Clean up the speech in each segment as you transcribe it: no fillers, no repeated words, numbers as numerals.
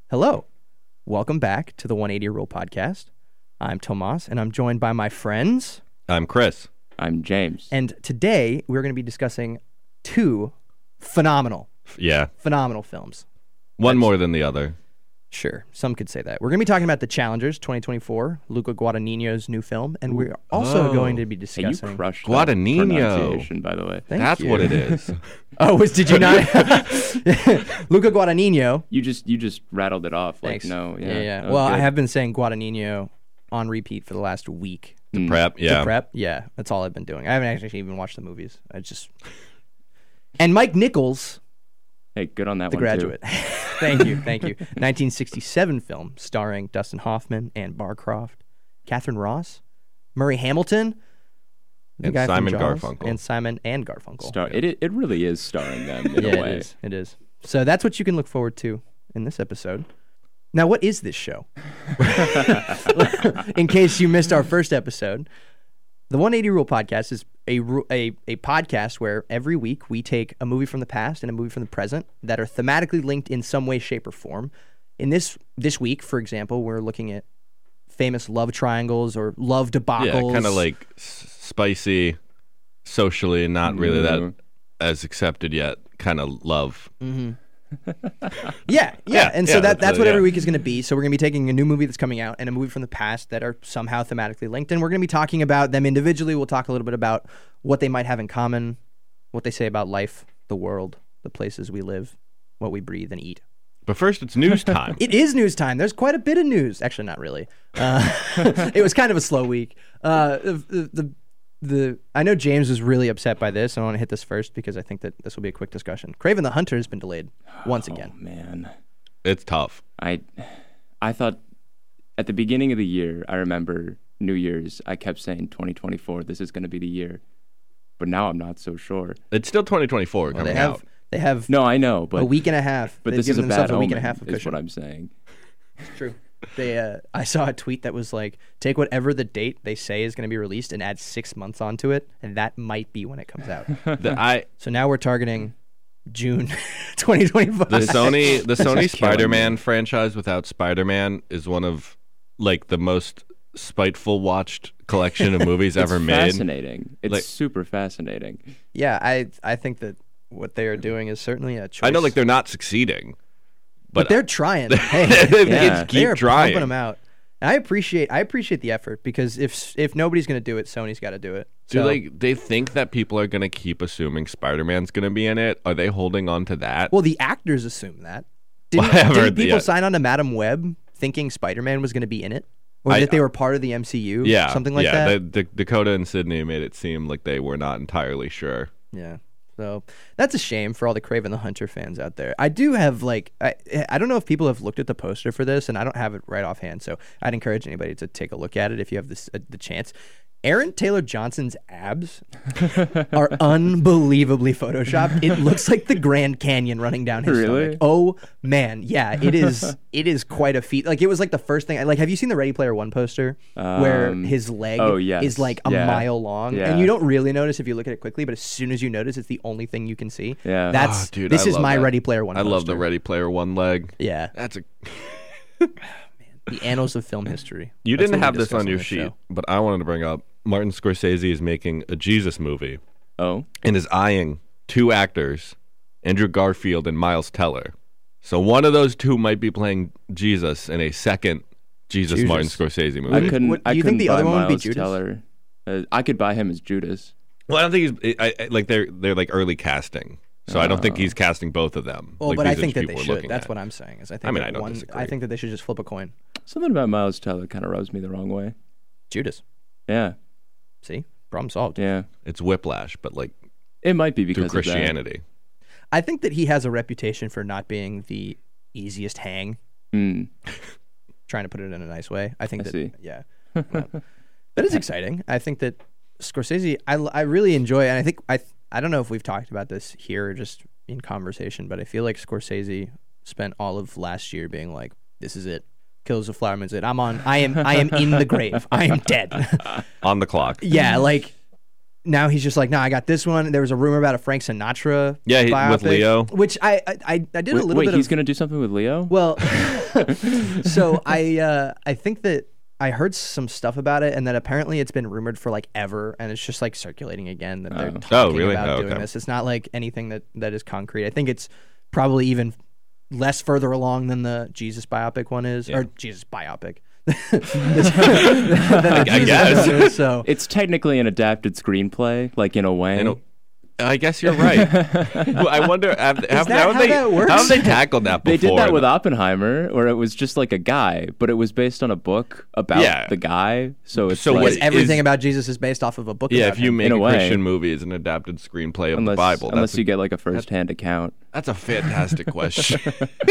Hello. Welcome back to the 180 Rule Podcast. I'm Tomas, and I'm joined by my friends. I'm Chris. I'm James. And today, we're going to be discussing two phenomenal films. One more than the other. Sure, some could say that. We're going to be talking about The Challengers 2024, Luca Guadagnino's new film, and we're also going to be discussing... Hey, you crushed Guadagnino. pronunciation, by the way. That's what it is. Did you not? Luca Guadagnino. You just rattled it off. Thanks. Yeah. Well, I have been saying Guadagnino on repeat for the last week. Prep, yeah. To prep, yeah. That's all I've been doing. I haven't actually even watched the movies. And Mike Nichols... Hey, good on that The one, Graduate. too. Thank you. 1967 film starring Dustin Hoffman, Anne Barcroft, Catherine Ross, Murray Hamilton, the And guy from Simon Jaws, Garfunkel. and Simon and Garfunkel. It really is starring them in a way. It is. So that's what you can look forward to in this episode. Now, what is this show? In case you missed our first episode, the 180 Rule Podcast is a podcast where every week we take a movie from the past and a movie from the present that are thematically linked in some way, shape, or form. In this week, for example, we're looking at famous love triangles or love debacles. Yeah, kind of like spicy, socially, not really that as accepted yet kind of love. Mm-hmm. Yeah. And so that's what every week is going to be. So we're going to be taking a new movie that's coming out and a movie from the past that are somehow thematically linked. And we're going to be talking about them individually. We'll talk a little bit about what they might have in common, what they say about life, the world, the places we live, what we breathe and eat. But first, it's news time. It is news time. There's quite a bit of news. Actually, not really. It was kind of a slow week. I know James was really upset by this. I want to hit this first because I think that this will be a quick discussion. Kraven the Hunter has been delayed once again. Oh, man. It's tough. I thought at the beginning of the year, I remember New Year's, I kept saying 2024, this is going to be the year. But now I'm not so sure. It's still 2024 coming out. They have No, I know, but a week and a half. But They've this is a given bad themselves a week omen, and a half of is cushion. what I'm saying. It's true. I saw a tweet that was like, take whatever the date they say is going to be released and add 6 months onto it, and that might be when it comes out. So now we're targeting June 2025. The Sony Spider-Man franchise without Spider-Man is one of like the most spiteful watched collection of movies ever made. Fascinating. It's super fascinating. Yeah, I think that what they are doing is certainly a choice. I know, like, they're not succeeding, but they're trying. Hey, they they are keep trying. pumping them out. And I appreciate the effort because if nobody's going to do it, Sony's got to do it. Do they think that people are going to keep assuming Spider-Man's going to be in it? Are they holding on to that? Well, the actors assume that. I haven't heard Didn't people yet. sign on to Madam Web thinking Spider-Man was going to be in it? Or that they were part of the MCU? Yeah, something like that? Dakota and Sydney made it seem like they were not entirely sure. Yeah. So that's a shame for all the Kraven the Hunter fans out there. I do have I don't know if people have looked at the poster for this, and I don't have it right offhand. So I'd encourage anybody to take a look at it if you have the chance. Aaron Taylor Johnson's abs are unbelievably photoshopped. It looks like the Grand Canyon running down his stomach. Oh man, yeah, it is quite a feat. Like, it was like the first thing. Have you seen the Ready Player One poster where his leg is like a mile long, and you don't really notice if you look at it quickly, but as soon as you notice, it's the only thing you can see. Yeah, this is my Ready Player One. I poster. love the Ready Player One leg. Yeah, that's a. The annals of film history. You That's didn't what we have this discuss on your this sheet, show. but I wanted to bring up Martin Scorsese is making a Jesus movie. Oh. And is eyeing two actors, Andrew Garfield and Miles Teller. So one of those two might be playing Jesus in a second Jesus. Martin Scorsese movie. Do you think the other one would be Miles Judas? Teller. I could buy him as Judas. Well, I don't think he's they're like early casting. So I don't think he's casting both of them. Well, like, but I these are think just that they people we're should. looking That's at. what I'm saying. Is I don't disagree. I think that they should just flip a coin. Something about Miles Teller kind of rubs me the wrong way. Judas. Yeah. See? Problem solved. Yeah. It's Whiplash, but like It might be because through of that. Christianity. I think that he has a reputation for not being the easiest hang. Mm. Trying to put it in a nice way. I think I see. Yeah. But it's exciting. I think that Scorsese, I really enjoy, and I think I don't know if we've talked about this here or just in conversation, but I feel like Scorsese spent all of last year being like, this is it. Killers of the Flower Moon's it. I am in the grave. I am dead. On the clock. Yeah, like now he's just like, no, I got this one. There was a rumor about a Frank Sinatra biopic, with Leo, which I did a little bit. Wait, he's of, gonna do something with Leo? Well, so I think that I heard some stuff about it, and that apparently it's been rumored for like ever, and it's just like circulating again that they're talking really? about doing Okay. this. It's not like anything that is concrete. I think it's probably even less further along than the Jesus biopic one is, or Jesus biopic. I guess. So It's technically an adapted screenplay, like in a way. I guess you're right. Well, I wonder how that works? have they tackled that before? They did that with Oppenheimer, where it was just like a guy, but it was based on a book about the guy. So it's So like, what- because everything about Jesus is based off of a book. Yeah, about if you him. make In a a way. Christian movie as an adapted screenplay of the Bible, unless you get like a first-hand account. that's a fantastic question.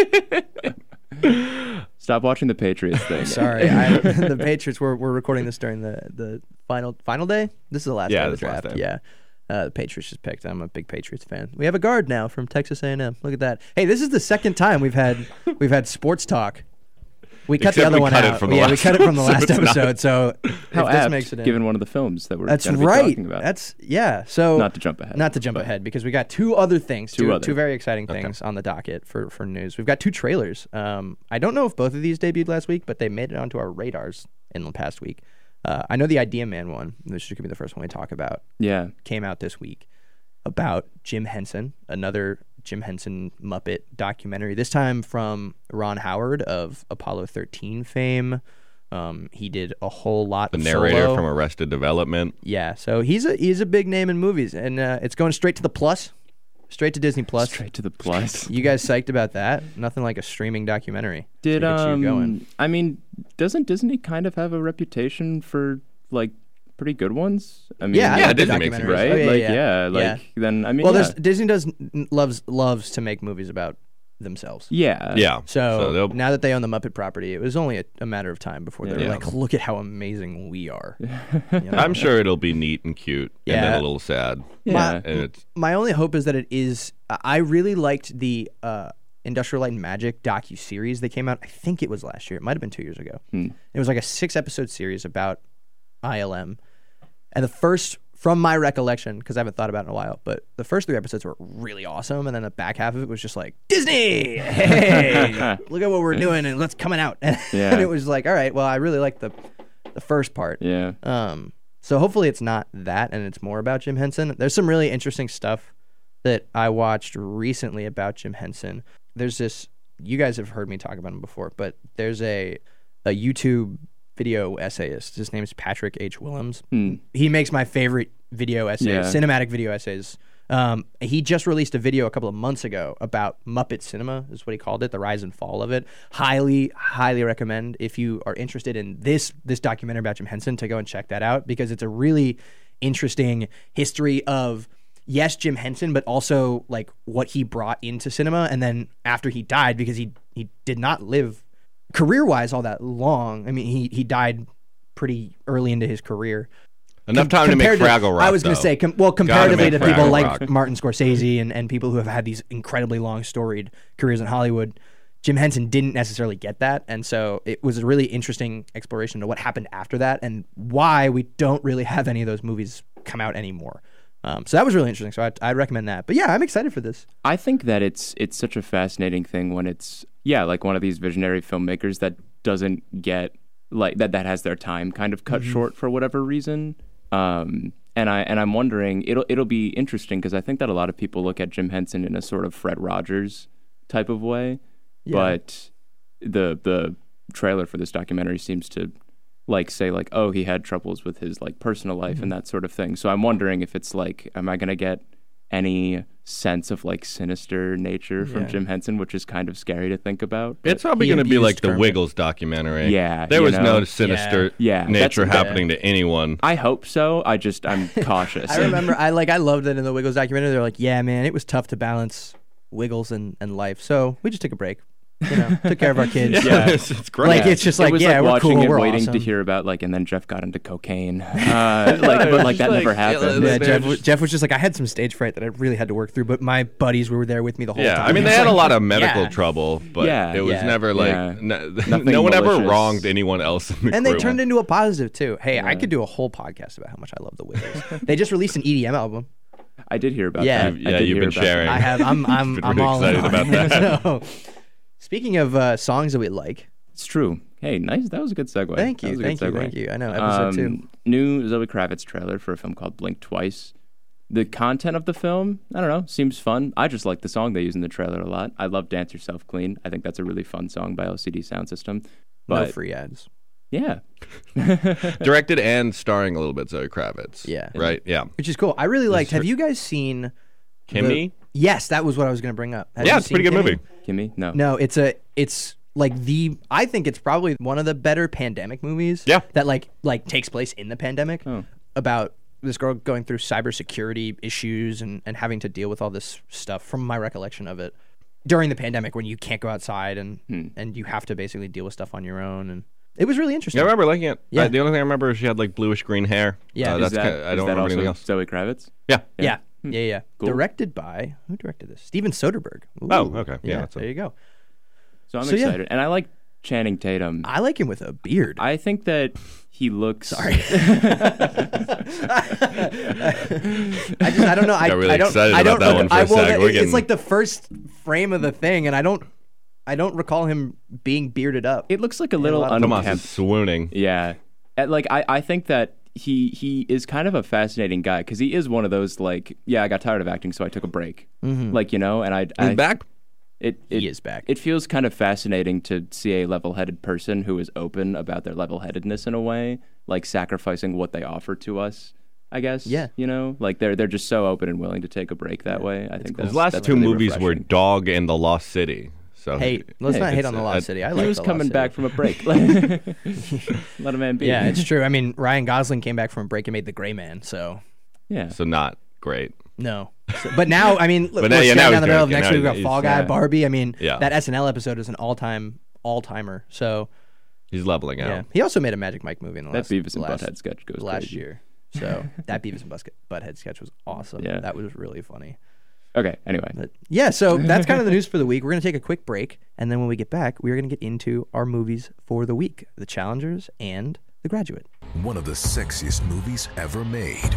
Stop watching the Patriots thing. Sorry, the Patriots. We're recording this during the final day. This is the last day of the this last draft. day. Yeah, the Patriots just picked. I'm a big Patriots fan. We have a guard now from Texas A&M. Look at that. Hey, this is the second time we've had sports talk. We cut Except the other we one cut it out. from the Yeah, we last cut it from the last episode. It's episode. So How if this apt, makes it in. given one of the films that we're That's gonna be right. talking about. That's So Not to jump ahead. Not to jump but- ahead, because we got two other things, Two other. two very exciting things on the docket for news. We've got two trailers. I don't know if both of these debuted last week, but they made it onto our radars in the past week. I know the Idea Man one, this should be the first one we talk about, Yeah. came out this week, about Jim Henson, another Jim Henson Muppet documentary, this time from Ron Howard of Apollo 13 fame. He did a whole lot The of narrator Solo. from Arrested Development. Yeah, so he's a big name in movies, and it's going straight to the Plus, straight to Disney Plus. Straight to the plus. You guys psyched about that? Nothing like a streaming documentary. Did to get you going. I mean, doesn't Disney kind of have a reputation for like pretty good ones? I mean, Yeah, the Disney makes documentaries. it. right? Oh, yeah, like yeah. like then I mean, Well, yeah. Disney loves to make movies about themselves. yeah. Yeah. So they'll- now that they own the Muppet property, it was only a matter of time before they were Yeah. like, look at how amazing we are. You know? I'm sure it'll be neat and cute and then Yeah. a little sad. Yeah. And it's My only hope is that it is. I really liked the Industrial Light and Magic docu-series that came out. I think it was last year. It might have been 2 years ago. It was like a 6-episode series about ILM. And the first, from my recollection, because I haven't thought about it in a while, but the first 3 episodes were really awesome. And then the back half of it was just like, Disney! Hey! Look at what we're doing and let's coming out. And, Yeah. and it was like, all right, well, I really like the first part. Yeah. So hopefully it's not that and it's more about Jim Henson. There's some really interesting stuff that I watched recently about Jim Henson. There's this, you guys have heard me talk about him before, but there's a YouTube video essayist. His name is Patrick H. Willems. He makes my favorite video essays, Yeah. cinematic video essays. He just released a video a couple of months ago about Muppet cinema, is what he called it, the rise and fall of it. Highly, highly recommend, if you are interested in this documentary about Jim Henson, to go and check that out, because it's a really interesting history of, yes, Jim Henson, but also like what he brought into cinema. And then after he died, because he did not live career-wise all that long. I mean, he died pretty early into his career. enough time to make Compared Fraggle Rock. I was going to though. say, comparatively to make people Fraggle like Rock. Martin Scorsese and people who have had these incredibly long storied careers in Hollywood, Jim Henson didn't necessarily get that. And so it was a really interesting exploration of what happened after that and why we don't really have any of those movies come out anymore. So that was really interesting. So I'd recommend that. But yeah, I'm excited for this. I think that it's such a fascinating thing when it's like one of these visionary filmmakers that doesn't get like that has their time kind of cut short for whatever reason. And I'm wondering, it'll be interesting because I think that a lot of people look at Jim Henson in a sort of Fred Rogers type of way, but the trailer for this documentary seems to like say like, oh, he had troubles with his like personal life and that sort of thing. So I'm wondering if it's like, am I gonna get any sense of like sinister nature from Jim Henson, which is kind of scary to think about. It's probably He going to be like abused the Kermit. Wiggles documentary. Yeah, There you was know. no sinister Yeah, nature that's- happening to anyone. I hope so. I'm cautious. I remember I loved it in the Wiggles documentary. They're like, yeah, man, it was tough to balance Wiggles and life. So we just took a break. took care of our kids. Yeah. it's great. Like, it's just it like, was yeah, like we're watching cool, it, we're waiting awesome. to hear about and then Jeff got into cocaine. But that never happened. Yeah, They're Jeff was just like, I had some stage fright that I really had to work through, but my buddies were there with me the whole Yeah, time. I mean, they It's had a like, lot of medical yeah. trouble, but Yeah. it was Yeah. never like Yeah. no Nothing one ever malicious. wronged anyone else in the And they group. turned into a positive too. Hey, I could do a whole podcast about how much I love the Withers. They just released an EDM album. I did hear about Yeah. that. Yeah, I did you've hear been about sharing. that. I have. I'm Been really all in excited on about it. that. So, speaking of songs that we like, It's true. Hey, nice. That was a good segue. thank That you, was a good thank you, segue. thank you. I know episode 2. New Zoe Kravitz trailer for a film called Blink Twice. The content of the film, I don't know, seems fun. I just like the song they use in the trailer a lot. I love Dance Yourself Clean. I think that's a really fun song by LCD Sound System. No But free ads. yeah, Directed and starring a little bit Zoe Kravitz. Yeah. Right? Yeah. Which is cool. I really liked. Have you guys seen Kimmy? Yes, that was what I was going to bring up. Have Yeah, you it's a pretty seen good Kimmy? movie. Kimmy? No. No, it's like I think it's probably one of the better pandemic movies. Yeah. That like takes place in the pandemic Oh. about this girl going through cybersecurity issues and having to deal with all this stuff from my recollection of it during the pandemic when you can't go outside and you have to basically deal with stuff on your own, and it was really interesting. Yeah, I remember liking it. Yeah. The only thing I remember is she had like bluish green hair. Yeah. that's Is that, kinda, I is don't that remember also anything else. Zoe Kravitz? Yeah. Yeah. Cool. Directed by who directed this? Steven Soderbergh. Ooh. Oh, okay. Yeah, that's there you go. So I'm So, yeah. excited. And I like Channing Tatum. I like him with a beard. I think that he looks. Sorry. I don't know. I Got really I don't. excited I don't. about that one for a sec. We're It's getting- like the first frame of the thing, and I don't recall him being bearded up. It looks like a little lot of Tomas is unkempt. swooning. Yeah. I think that he is kind of a fascinating guy because he is one of those like, yeah, I got tired of acting, so I took a break. Like, you know, and I He's back? He is back. It feels kind of fascinating to see a level-headed person who is open about their level-headedness in a way, like sacrificing what they offer to us. I guess. Yeah. You know, like they're just so open and willing to take a break that way. I think His last two really movies were refreshing. Dog and The Lost City. So Hey, let's Hey, not hate it's- on the Lost City. I like He was the coming Lost back City. from a break. Let a man be. Yeah, it's true. I mean, Ryan Gosling came back from a break and made The Gray Man. So yeah. so not great. no. But now, I mean, But we're now- yeah, staring now down he's the middle of great. next Now week. We've got he's- Fall Guy, yeah. Barbie. I mean, Yeah. that SNL episode is an all-timer. So He's leveling yeah, out. he also made a Magic Mike movie in the That last Beavis and last- Butthead sketch goes last crazy. year. So that Beavis and Butthead sketch was awesome. Yeah. That was really funny. Okay. Anyway. But yeah, so that's kind of the news for the week. We're going to take a quick break, and then when we get back, we are going to get into our movies for the week, The Challengers and The Graduate. One of the sexiest movies ever made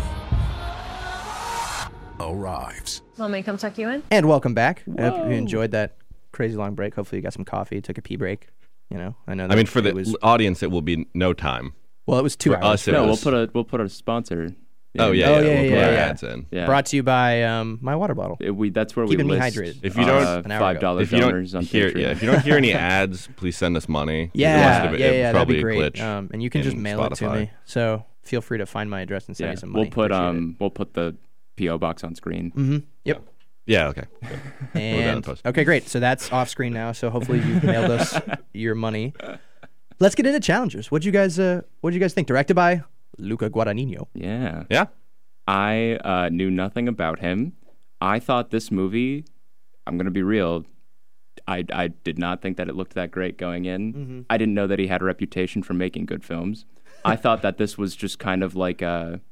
arrives. Want me to come tuck you in? And welcome back. I hope you enjoyed that crazy long break. Hopefully you got some coffee, took a pee break. You know, I know. I mean, for it the was, audience, it will be no time. well, it was 2 for hours. us, it No, was- we'll put a sponsor. Oh, yeah. Oh, We'll yeah, put yeah, our yeah. ads in. Yeah. Brought to you by my water bottle. That's where Keeping we me list hydrated. If you don't- an hour ago. $5 If you donors don't on hear, Patreon. yeah, if you don't hear any ads, please send us money. Yeah, The rest of it, yeah, it's that'd probably be a great. glitch And you can just in mail it to Spotify. me. So feel free to find my address and send Yeah, me some money. we'll put the PO box on screen. Mm-hmm. Yep. Yeah, okay. And post. okay, great. So that's off screen now. So hopefully you've mailed us your money. Let's get into Challengers. What'd you guys think? Directed by Luca Guadagnino. Yeah. Yeah. I knew nothing about him. I thought this movie, I'm going to be real, I did not think that it looked that great going in. I didn't know that he had a reputation for making good films. I thought that this was just kind of like a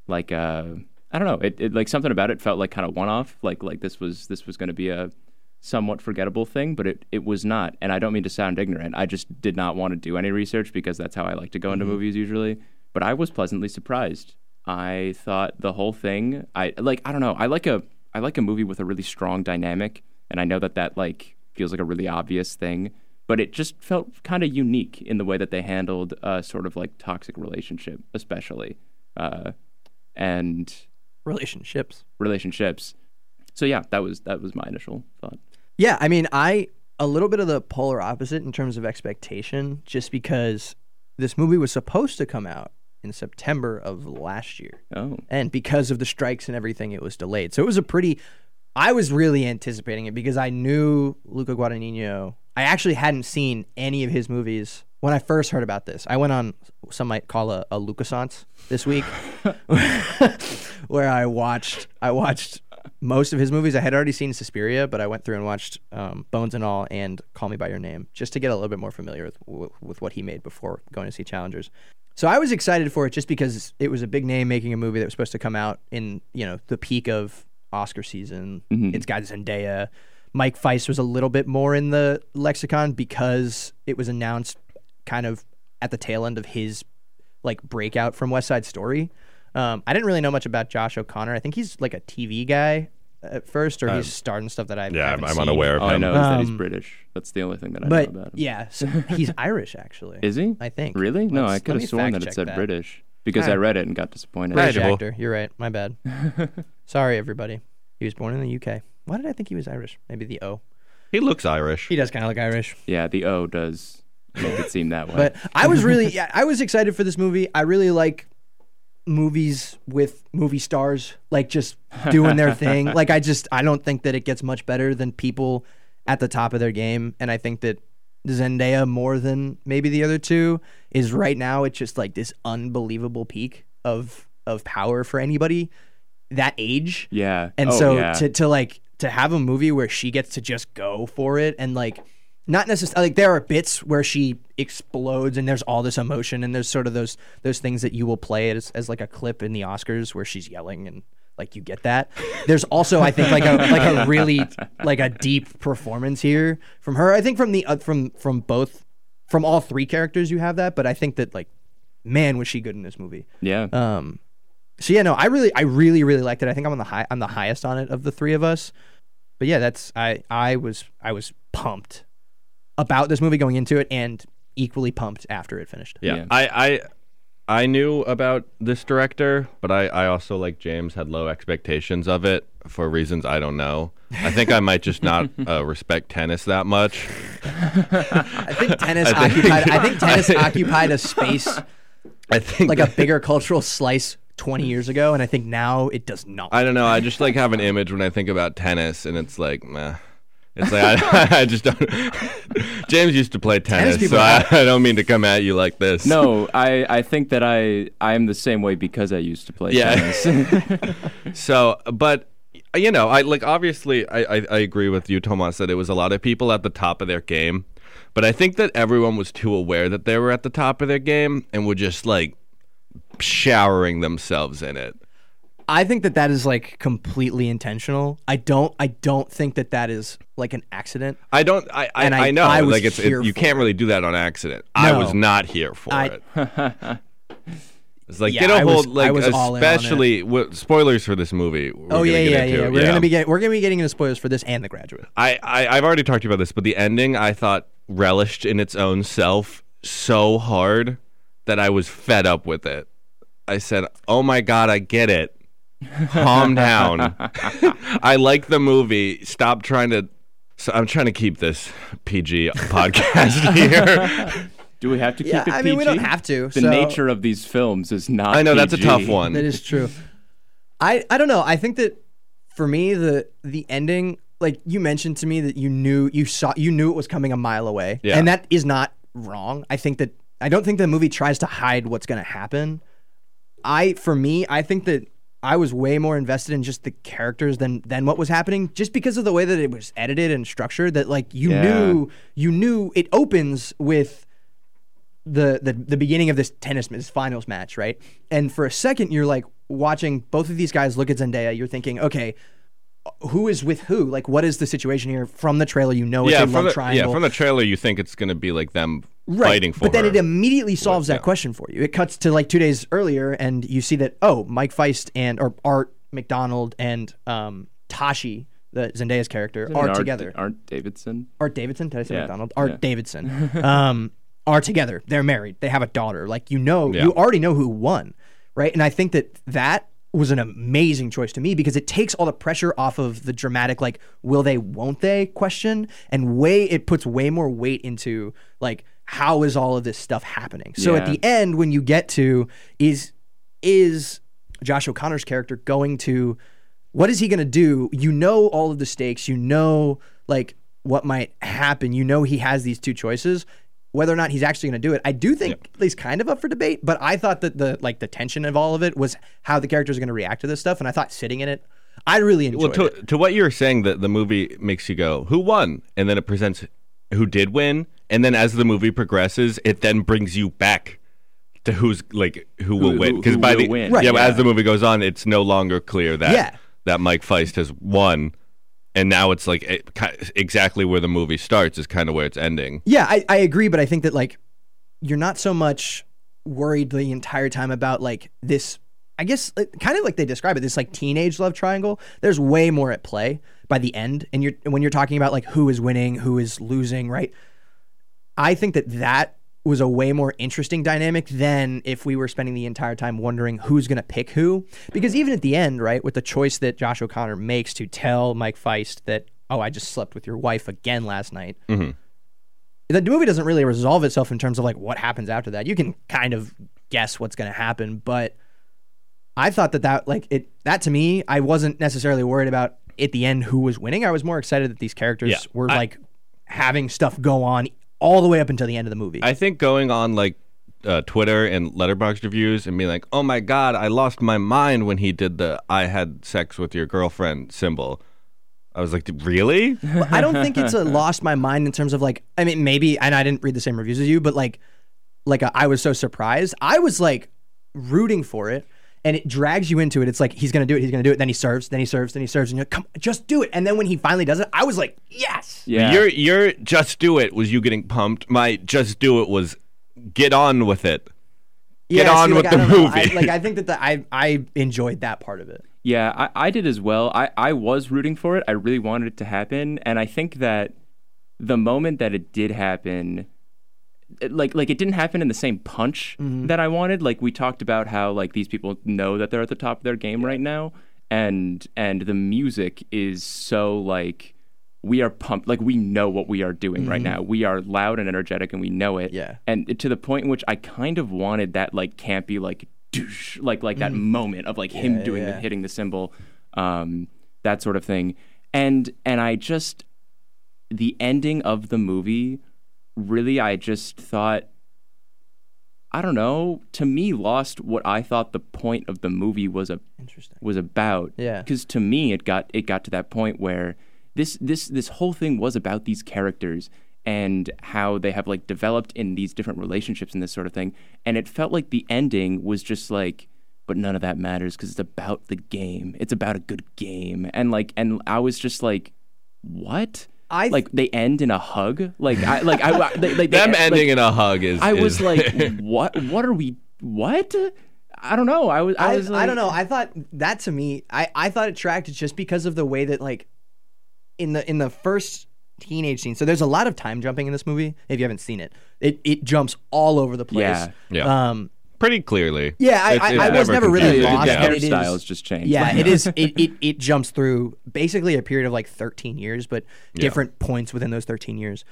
I don't know, it like something about it felt like kind of one-off, like this was going to be a somewhat forgettable thing, but it was not. And I don't mean to sound ignorant. I just did not want to do any research because that's how I like to go into movies usually. But I was pleasantly surprised. I thought the whole thing, I don't know. I like a movie with a really strong dynamic, and I know that like feels like a really obvious thing, but it just felt kind of unique in the way that they handled a sort of like toxic relationship, especially, and Relationships. relationships. So yeah, that was my initial thought. Yeah, I mean, a little bit of the polar opposite in terms of expectation, just because this movie was supposed to come out in September of last year. Oh, And because of the strikes and everything, it was delayed. So it was I was really anticipating it because I knew Luca Guadagnino. I actually hadn't seen any of his movies when I first heard about this. I went on, some might call a Lucasance this week, where I watched most of his movies. I had already seen Suspiria, but I went through and watched Bones and All and Call Me by Your Name just to get a little bit more familiar with what he made before going to see Challengers. So I was excited for it just because it was a big name making a movie that was supposed to come out in, the peak of Oscar season. It's got Zendaya. Mike Feist was a little bit more in the lexicon because it was announced kind of at the tail end of his breakout from West Side Story. I didn't really know much about Josh O'Connor. I think he's like a TV guy at first, or he's starring stuff that I'm unaware of him. All I know is that he's British. That's the only thing that I know about him. Yeah, so he's Irish actually. Is he? I think. Really? No, I could have sworn that it said British because I read it and got disappointed. British actor. You're right. My bad. Sorry, everybody. He was born in the UK. Why did I think he was Irish? Maybe the O. He looks Irish. He does kind of look Irish. Yeah, the O does make it seem that way. But I was really, I was excited for this movie. I really like movies with movie stars just doing their thing. I don't think that it gets much better than people at the top of their game, and I think that Zendaya, more than maybe the other two, is right now it's just this unbelievable peak of power for anybody that age. Yeah. And to have a movie where she gets to just go for it and not necessarily there are bits where she explodes and there's all this emotion and there's sort of those things that you will play as a clip in the Oscars where she's yelling and you get that. There's also I think a really a deep performance here from her. I think from all three characters you have that, but I think that man was she good in this movie. Yeah. So yeah, no, I really liked it. I think I'm the highest on it of the three of us. But yeah, I was pumped about this movie going into it and equally pumped after it finished. Yeah. I knew about this director, but I also, like James, had low expectations of it for reasons I don't know. I think I might just not respect tennis that much. I think tennis occupied a space, I think a bigger cultural slice 20 years ago, and I think now it does not. I don't know. I just have an image when I think about tennis, and it's meh. It's I just don't. James used to play tennis, so I don't mean to come at you like this. No, I think that I am the same way because I used to play tennis. So, but obviously I agree with you, Tomas, that it was a lot of people at the top of their game, but I think that everyone was too aware that they were at the top of their game and were just showering themselves in it. I think that is completely intentional. I don't think that is an accident. I know. You can't really do that on accident. No. I was not here for it. It's get a hold, especially spoilers for this movie. We're gonna be getting into spoilers for this and The Graduate. I've already talked to you about this, but the ending I thought relished in its own self so hard that I was fed up with it. I said, "Oh my God, I get it. Calm down. I like the movie. Stop trying to." So I'm trying to keep this PG podcast here. Do we have to keep it PG? I mean, we don't have to. The nature of these films is not. I know PG. that's a tough one. That is true. I don't know. I think that for me, the ending, you mentioned to me that you knew it was coming a mile away, and that is not wrong. I don't think the movie tries to hide what's going to happen. I think that I was way more invested in just the characters than what was happening, just because of the way that it was edited and structured. That you knew it opens with the beginning of this finals match, right? And for a second, you're watching both of these guys look at Zendaya. You're thinking, okay, who is with who? What is the situation here? From the trailer, it's a love triangle. Yeah, from the trailer, you think it's going to be them fighting for her. But then it immediately solves that question for you. It cuts to 2 days earlier, and you see that, Mike Feist or Art McDonald and Tashi, the Zendaya's character, are together. Art Davidson? Art Davidson? Did I say McDonald? Art Davidson. Are together. They're married. They have a daughter. You already know who won, right? And I think that was an amazing choice to me because it takes all the pressure off of the dramatic, will they, won't they question, and it puts way more weight into, how is all of this stuff happening? So at the end, when you get to, is Josh O'Connor's character going to, what is he going to do? You know all of the stakes. You know, what might happen. You know he has these two choices. Whether or not he's actually going to do it, I do think at least kind of up for debate. But I thought that the tension of all of it was how the characters are going to react to this stuff, and I thought sitting in it I really enjoyed Well, it. to what you're saying, that the movie makes you go, who won? And then it presents who did win. And then as the movie progresses, it then brings you back to who will win. Who by will the win. Right. but as the movie goes on, it's no longer clear that Yeah. Mike Feist has won. And now it's like exactly where the movie starts is kind of where it's ending. Yeah, I agree, but I think that like you're not so much worried the entire time about like this. I guess kind of like they describe it, this like teenage love triangle. There's way more at play by the end, and when you're talking about like who is winning, who is losing, right? I think that was a way more interesting dynamic than if we were spending the entire time wondering who's going to pick who. Because even at the end, right, with the choice that Josh O'Connor makes to tell Mike Feist that, oh, I just slept with your wife again last night. Mm-hmm. The movie doesn't really resolve itself in terms of like what happens after that. You can kind of guess what's going to happen, but I thought that to me, I wasn't necessarily worried about at the end who was winning. I was more excited that these characters were like having stuff go on all the way up until the end of the movie. I think going on like Twitter and Letterboxd reviews and being like, oh my God, I lost my mind when he did the I had sex with your girlfriend symbol. I was like, really? Well, I don't think it's a lost my mind in terms of like, I mean, maybe, and I didn't read the same reviews as you, but I was so surprised. I was like rooting for it, and it drags you into it. It's like, he's going to do it, he's going to do it. Then he serves, then he serves, then he serves, and you're like, come, just do it. And then when he finally does it, I was like, yes. Yeah. Your just do it was you getting pumped. My just do it was get on with it. Get on see, with like, the I don't know. movie. I think that I enjoyed that part of it. Yeah, I did as well. I was rooting for it. I really wanted it to happen. And I think that the moment that it did happen, like it didn't happen in the same punch that I wanted. Like we talked about how like these people know that they're at the top of their game right now. And the music is so like, we are pumped. Like we know what we are doing right now. We are loud and energetic and we know it. Yeah. And to the point in which I kind of wanted that like campy, like, douche, like that moment of like him doing the hitting the cymbal, that sort of thing, and I just, the ending of the movie, really, I just thought, I don't know, to me lost what I thought the point of the movie was about. Yeah. Because to me it got to that point where this whole thing was about these characters and how they have like developed in these different relationships and this sort of thing. And it felt like the ending was just like, but none of that matters because it's about the game. It's about a good game. And I was just like, what? Like they end in a hug? Them ending in a hug is. I was like, what? What are we? What? I don't know. I was like, I don't know. I thought that to me, I thought it tracked just because of the way that like in the first teenage scene. So there's a lot of time jumping in this movie. If you haven't seen it, it jumps all over the place. Yeah. Pretty clearly. Yeah, I was never really confusing. lost. The and it is- hairstyles just changed. Yeah, it is. It jumps through basically a period of like 13 years, but different points within those 13 years.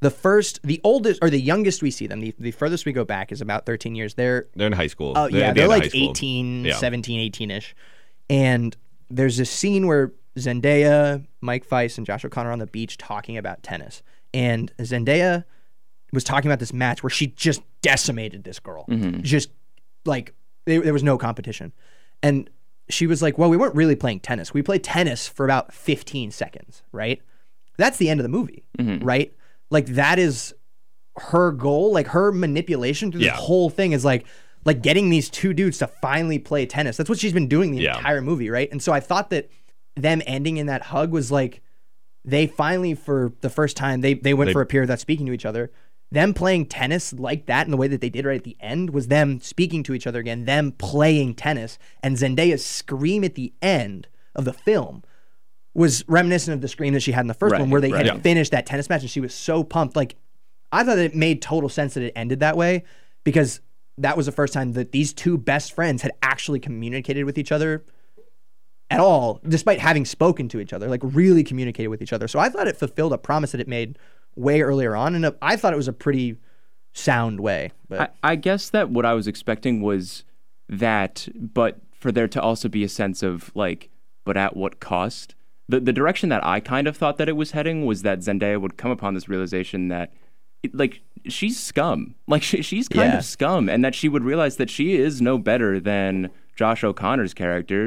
The oldest or the youngest we see them, the furthest we go back is about 13 years. They're in high school. Oh, yeah, At the they're end of like high school. 18, 17, 18-ish. And there's this scene where Zendaya, Mike Feist, and Josh O'Connor are on the beach talking about tennis. And Zendaya was talking about this match where she just decimated this girl. Just like there was no competition. And she was like, well, we weren't really playing tennis. We played tennis for about 15 seconds, right? That's the end of the movie, right? Like that is her goal. Like her manipulation through the whole thing is like getting these two dudes to finally play tennis. That's what she's been doing the entire movie, right? And so I thought that them ending in that hug was like they finally, for the first time, they went for a period without speaking to each other. Them playing tennis like that in the way that they did right at the end was them speaking to each other again, them playing tennis. And Zendaya's scream at the end of the film was reminiscent of the scream that she had in the first one where they had finished that tennis match and she was so pumped. Like, I thought that it made total sense that it ended that way because that was the first time that these two best friends had actually communicated with each other at all, despite having spoken to each other, like really communicated with each other. So I thought it fulfilled a promise that it made way earlier on, and I thought it was a pretty sound way. But I guess that what I was expecting was that, but for there to also be a sense of like, but at what cost? The direction that I kind of thought that it was heading was that Zendaya would come upon this realization that, like, she's scum. Like, she's kind of scum, and that she would realize that she is no better than Josh O'Connor's character,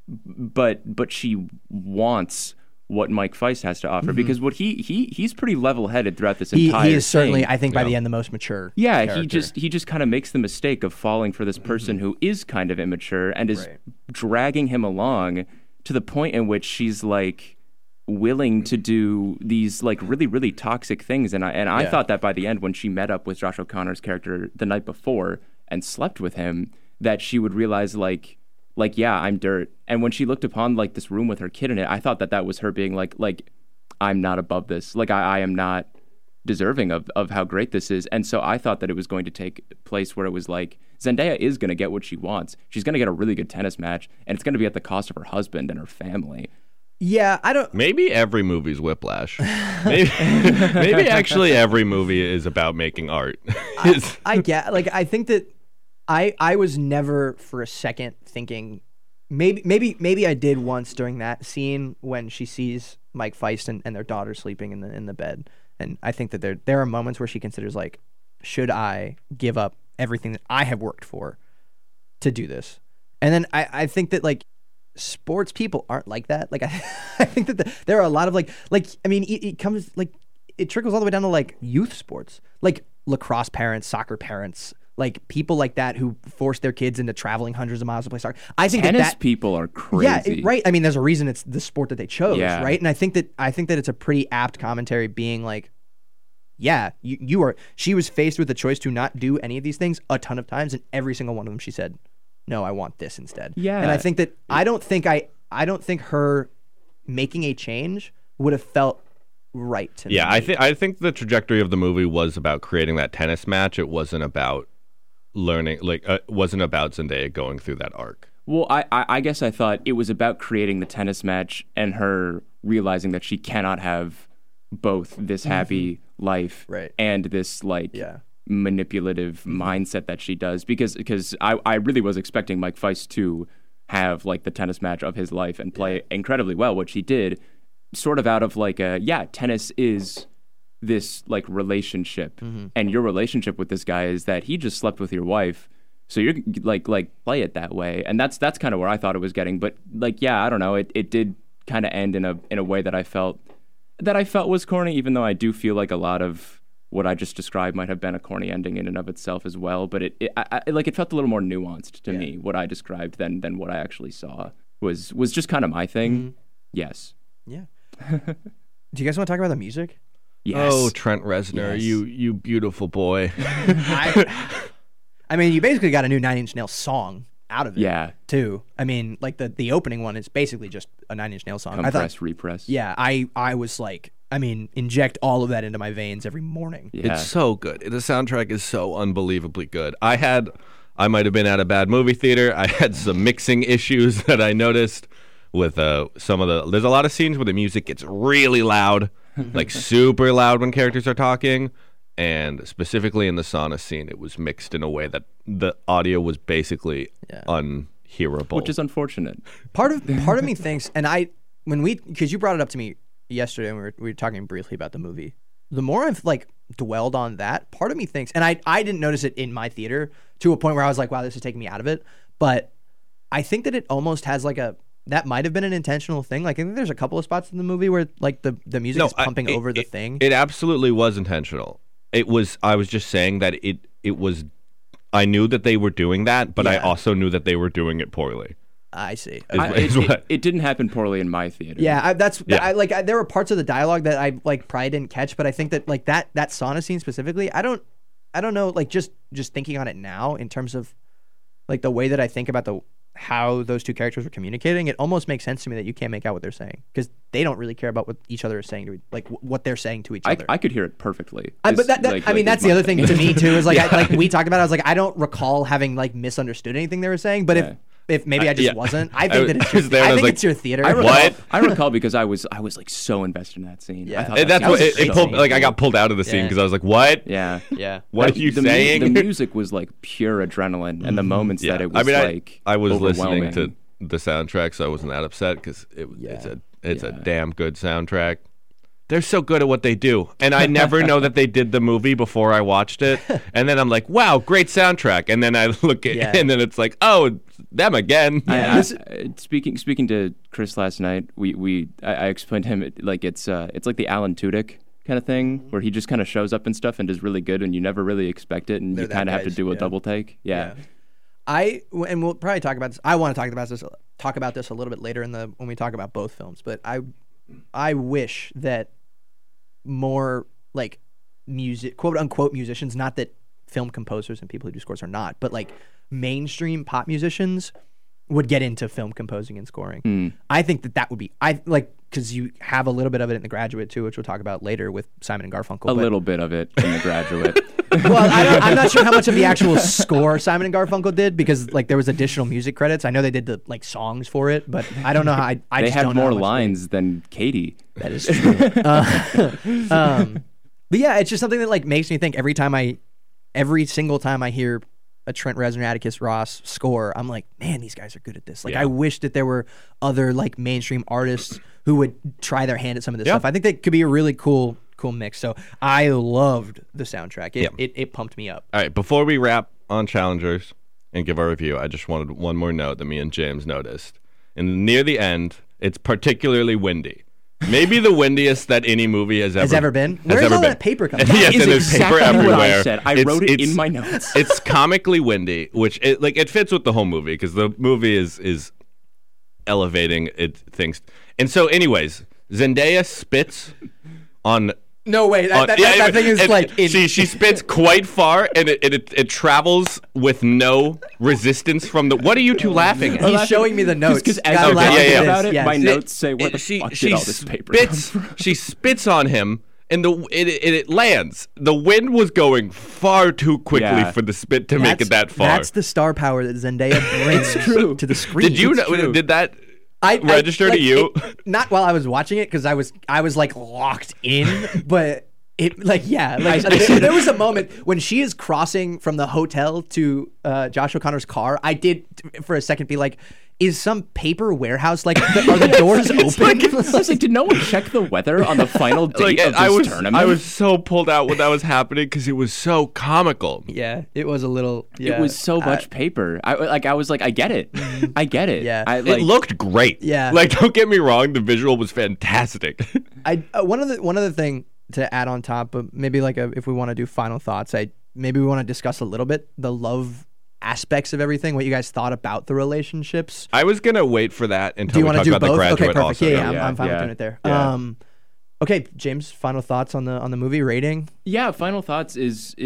but she wants what Mike Feist has to offer, because what he's pretty level-headed throughout this entire He is certainly, thing. I think, by the end, the most mature. Yeah, character. he just kind of makes the mistake of falling for this person who is kind of immature and is Right. dragging him along to the point in which she's like willing to do these like really, really toxic things. And I Yeah. thought that by the end, when she met up with Josh O'Connor's character the night before and slept with him, that she would realize like yeah, I'm dirt. And when she looked upon like this room with her kid in it, I thought that was her being like I'm not above this. Like I am not deserving of how great this is. And so I thought that it was going to take place where it was like Zendaya is going to get what she wants. She's going to get a really good tennis match, and it's going to be at the cost of her husband and her family. Yeah, I don't. Maybe every movie's Whiplash. Maybe actually every movie is about making art. I get, like, I think that I was never for a second thinking, maybe I did once during that scene when she sees Mike Feist and their daughter sleeping in the bed, and I think that there are moments where she considers, like, should I give up everything that I have worked for to do this? And then I think that, like, sports people aren't like that. Like, I think that there are a lot of like I mean, it comes, like, it trickles all the way down to, like, youth sports, like lacrosse parents, soccer parents, like people like that who force their kids into traveling hundreds of miles to play soccer. I think Tennis that people are crazy. yeah, right. I mean, there's a reason it's the sport that they chose, Yeah. right? And I think that it's a pretty apt commentary, being like, yeah, she was faced with the choice to not do any of these things a ton of times, and every single one of them she said, no, I want this instead. Yeah. And I think that I don't think her making a change would have felt right to me. Yeah, I think the trajectory of the movie was about creating that tennis match. It wasn't about learning, like, wasn't about Zendaya going through that arc. Well, I guess I thought it was about creating the tennis match and her realizing that she cannot have both this happy life Right. and this like Yeah. manipulative mindset that she does, because I really was expecting Mike Feist to have like the tennis match of his life and play incredibly well, which he did, sort of out of like tennis is this like relationship, and your relationship with this guy is that he just slept with your wife, so you're like play it that way. And that's kind of where I thought it was getting. But like, yeah, I don't know, it did kind of end in a way that I felt was corny, even though I do feel like a lot of what I just described might have been a corny ending in and of itself as well. But it felt a little more nuanced to me, what I described, than what I actually saw was just kind of my thing. Yes. Yeah. Do you guys want to talk about the music? Yes. Oh, Trent Reznor, Yes. you beautiful boy. I mean, you basically got a new Nine Inch Nails song out of it. Yeah. Too. I mean, like the opening one is basically just a Nine Inch Nails song. Compress, repress. Yeah, I was like, I mean, inject all of that into my veins every morning. Yeah. It's so good. The soundtrack is so unbelievably good. I might have been at a bad movie theater. I had some mixing issues that I noticed with some of the. There's a lot of scenes where the music gets really loud, like super loud when characters are talking. And specifically in the sauna scene, it was mixed in a way that the audio was basically unhearable. Which is unfortunate. Part of me thinks, and because you brought it up to me yesterday, and we were talking briefly about the movie. The more I've like dwelled on that, part of me thinks, and I didn't notice it in my theater to a point where I was like, wow, this is taking me out of it. But I think that it almost has like that might have been an intentional thing. Like, I think there's a couple of spots in the movie where like the music is pumping over the thing. It absolutely was intentional. It was. I was just saying that it was. I knew that they were doing that, but I Yeah. also knew that they were doing it poorly. I see. It didn't happen poorly in my theater. Yeah, Yeah. there were parts of the dialogue that I like probably didn't catch, but I think that like that sauna scene specifically, I don't know, like just thinking on it now in terms of like the way that I think about how those two characters were communicating, it almost makes sense to me that you can't make out what they're saying because they don't really care about what each other is saying to like what they're saying to each other. I could hear it perfectly. But I mean, that's the other thing to me too. Is like, like we talked about, I was like, I don't recall having like misunderstood anything they were saying. But if maybe I just wasn't, I think that it's your theater. I recall because I was like so invested in that scene. Yeah. I thought That's what it pulled. so Like I got pulled out of the scene Yeah. because I was like, "What? Yeah. Yeah. What are you the saying?" The music was like pure adrenaline, and the moments that it was I was listening overwhelming. to the soundtrack, so I wasn't that upset because it's a damn good soundtrack. They're so good at what they do, and I never know that they did the movie before I watched it, and then I'm like, "Wow, great soundtrack!" And then I look at, and then it's like, "Oh, them again. Speaking to Chris last night, I explained to him it's like the Alan Tudyk kind of thing where he just kind of shows up and stuff and is really good and you never really expect it and They're you kind of have to guys, do a yeah. double take. Yeah. And we'll probably talk about this. I want to talk about this a little bit later when we talk about both films. But I wish that more like music, quote unquote musicians, not that film composers and people who do scores are not, but like mainstream pop musicians would get into film composing and scoring. I think that would be because you have a little bit of it in The Graduate too, which we'll talk about later with Simon and Garfunkel. A little bit of it in The Graduate. Well, I'm not sure how much of the actual score Simon and Garfunkel did because like there was additional music credits. I know they did the like songs for it, but I don't know how. I They just had don't know more how much lines than Katie. That is true. But yeah, it's just something that like makes me think every single time I hear a Trent Reznor, Atticus Ross score, I'm like, man, these guys are good at this. Like, I wish that there were other like mainstream artists who would try their hand at some of this stuff. I think that could be a really cool mix. So I loved the soundtrack. It pumped me up. All right, before we wrap on Challengers and give our review, I just wanted one more note that me and James noticed. And near the end, it's particularly windy. Maybe the windiest that any movie has ever been. Where's all that paper coming from? Yes, Is and there's exactly paper what I everywhere. said. I wrote it in my notes. It's comically windy, which it fits with the whole movie because the movie is elevating things. And so, anyways, Zendaya spits on. No way. That thing is like she spits quite far and it travels with no resistance from the. What are you two laughing at? He's showing me the notes. Because as Gotta I'm laugh laughing at about this. it, Yes. my notes say, "Where the fuck did all this paper come from?" She spits on him, and it lands. The wind was going far too quickly for the spit to make it that far. That's the star power that Zendaya brings to the screen. Did you know? Did that register to you? Not while I was watching it because I was like locked in, but. There was a moment when she is crossing from the hotel to Josh O'Connor's car. I did for a second be like, is some paper warehouse like are the doors open? I was like, did no one check the weather on the final date of this tournament? I was so pulled out when that was happening because it was so comical. Yeah, it was a little. Yeah, it was so much paper. I was like, I get it. I get it. Yeah. It looked great. Yeah. Like, don't get me wrong, the visual was fantastic. One other thing to add on top, but maybe if we want to do final thoughts, maybe we want to discuss a little bit the love aspects of everything, what you guys thought about the relationships. I was gonna wait for that until we talk do about both? The Graduate. Okay, perfect. Also. I'm fine with doing it there. Yeah. Okay, James, final thoughts on the movie rating? Yeah, final thoughts is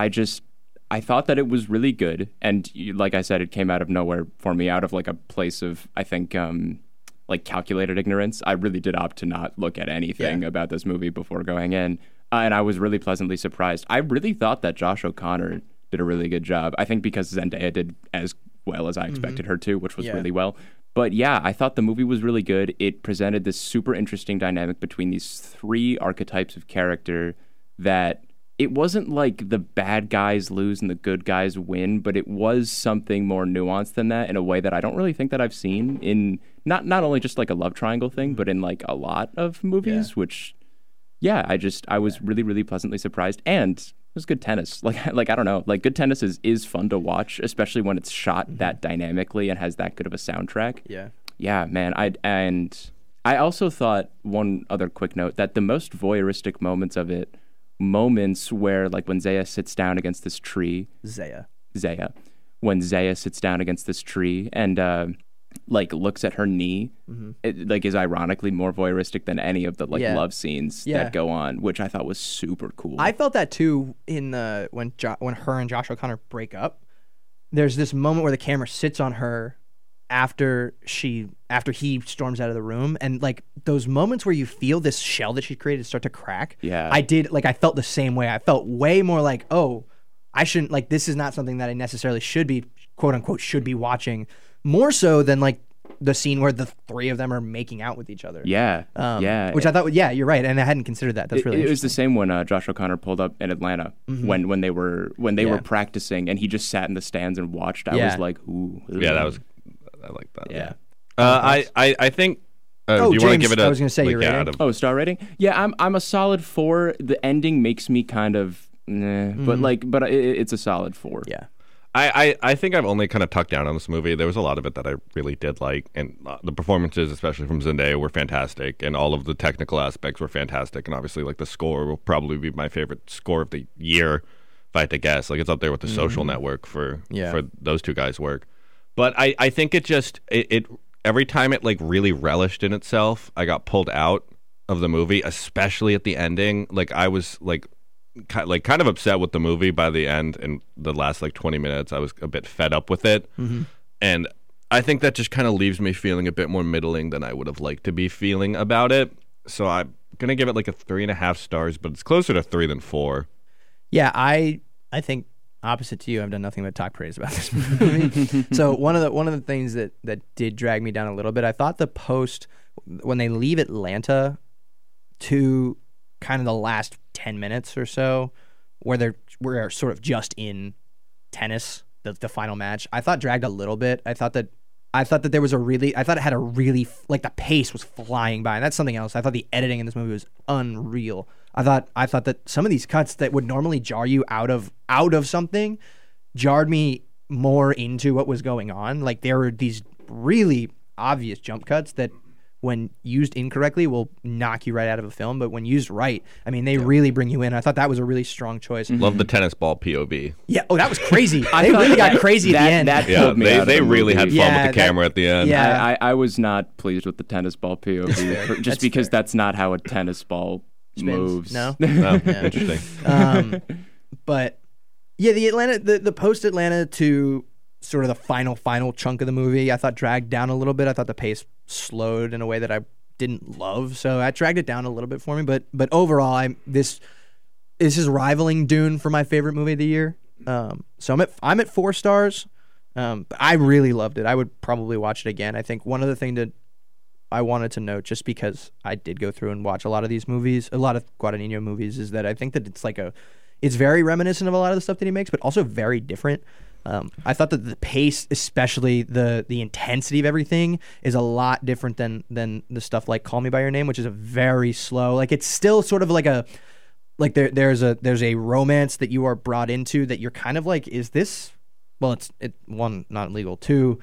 I thought that it was really good, and like I said, it came out of nowhere for me, out of like a place of I think like calculated ignorance. I really did opt to not look at anything about this movie before going in, and I was really pleasantly surprised. I really thought that Josh O'Connor did a really good job. I think because Zendaya did as well as I expected her to, which was really well. But yeah, I thought the movie was really good. It presented this super interesting dynamic between these three archetypes of character that it wasn't like the bad guys lose and the good guys win, but it was something more nuanced than that in a way that I don't really think that I've seen in not only just like a love triangle thing, but in like a lot of movies, which I was really, really pleasantly surprised. And it was good tennis. Like I don't know. Like good tennis is fun to watch, especially when it's shot that dynamically and has that good of a soundtrack. Yeah. Yeah, man. I also thought, one other quick note, that the most voyeuristic moments where like when Zaya sits down against this tree. Zaya. When Zaya sits down against this tree and like looks at her knee, it like is ironically more voyeuristic than any of the like love scenes that go on, which I thought was super cool. I felt that too in when her and Josh O'Connor break up. There's this moment where the camera sits on her after he storms out of the room, and like those moments where you feel this shell that she created start to crack. Yeah, I felt the same way. I felt way more like, oh, I shouldn't, like, this is not something that I necessarily should be, quote unquote, should be watching. More so than like the scene where the three of them are making out with each other. Yeah. Which I thought, you're right, and I hadn't considered that. That's really. It was the same when Josh O'Connor pulled up in Atlanta when they were practicing, and he just sat in the stands and watched. I was like, ooh. Yeah, I like that. Yeah. I think. Do you James, want to give it a? I was going to say your rating. Star rating. Yeah, I'm a solid 4. The ending makes me kind of, but it's a solid 4. Yeah. I think I've only kind of tucked down on this movie. There was a lot of it that I really did like, and the performances, especially from Zendaya, were fantastic, and all of the technical aspects were fantastic, and obviously, like, the score will probably be my favorite score of the year, if I had to guess. Like, it's up there with The Social Network for those two guys' work. But I think it every time it, like, really relished in itself, I got pulled out of the movie, especially at the ending. Like, I was, kind of upset with the movie by the end. In the last 20 minutes, I was a bit fed up with it. And I think that just kind of leaves me feeling a bit more middling than I would have liked to be feeling about it. So I'm gonna give it a 3.5 stars, but it's closer to 3 than 4. Yeah, I think opposite to you, I've done nothing but talk praise about this movie. So one of the things that did drag me down a little bit, I thought the post, when they leave Atlanta to kind of the last 10 minutes or so, where we're sort of just in tennis, the final match, I thought dragged a little bit. I thought that there was I thought it had a really, the pace was flying by, and that's something else. I thought the editing in this movie was unreal. I thought that some of these cuts that would normally jar you out of something jarred me more into what was going on. Like, there were these really obvious jump cuts that, when used incorrectly, will knock you right out of a film, but when used right, I mean, they really bring you in. I thought that was a really strong choice. Love the tennis ball POV. Yeah, that was crazy. They really got crazy at the end. That pulled me out of they the really movie. had fun with the camera at the end. Yeah. I was not pleased with the tennis ball POV, just because that's not how a tennis ball moves. No? Oh, interesting. But yeah, the post Atlanta to sort of the final chunk of the movie, I thought dragged down a little bit. I thought the pace slowed in a way that I didn't love, so that dragged it down a little bit for me. But overall, this is rivaling Dune for my favorite movie of the year. So I'm at 4 stars. But I really loved it. I would probably watch it again. I think one of the things that I wanted to note, just because I did go through and watch a lot of these movies, a lot of Guadagnino movies, is that I think that it's very reminiscent of a lot of the stuff that he makes, but also very different. I thought that the pace, especially the intensity of everything, is a lot different than the stuff like Call Me by Your Name, which is a very slow. Like, it's still sort of there's a romance that you are brought into that you're kind of like, is this? Well, it's one, not legal. 2,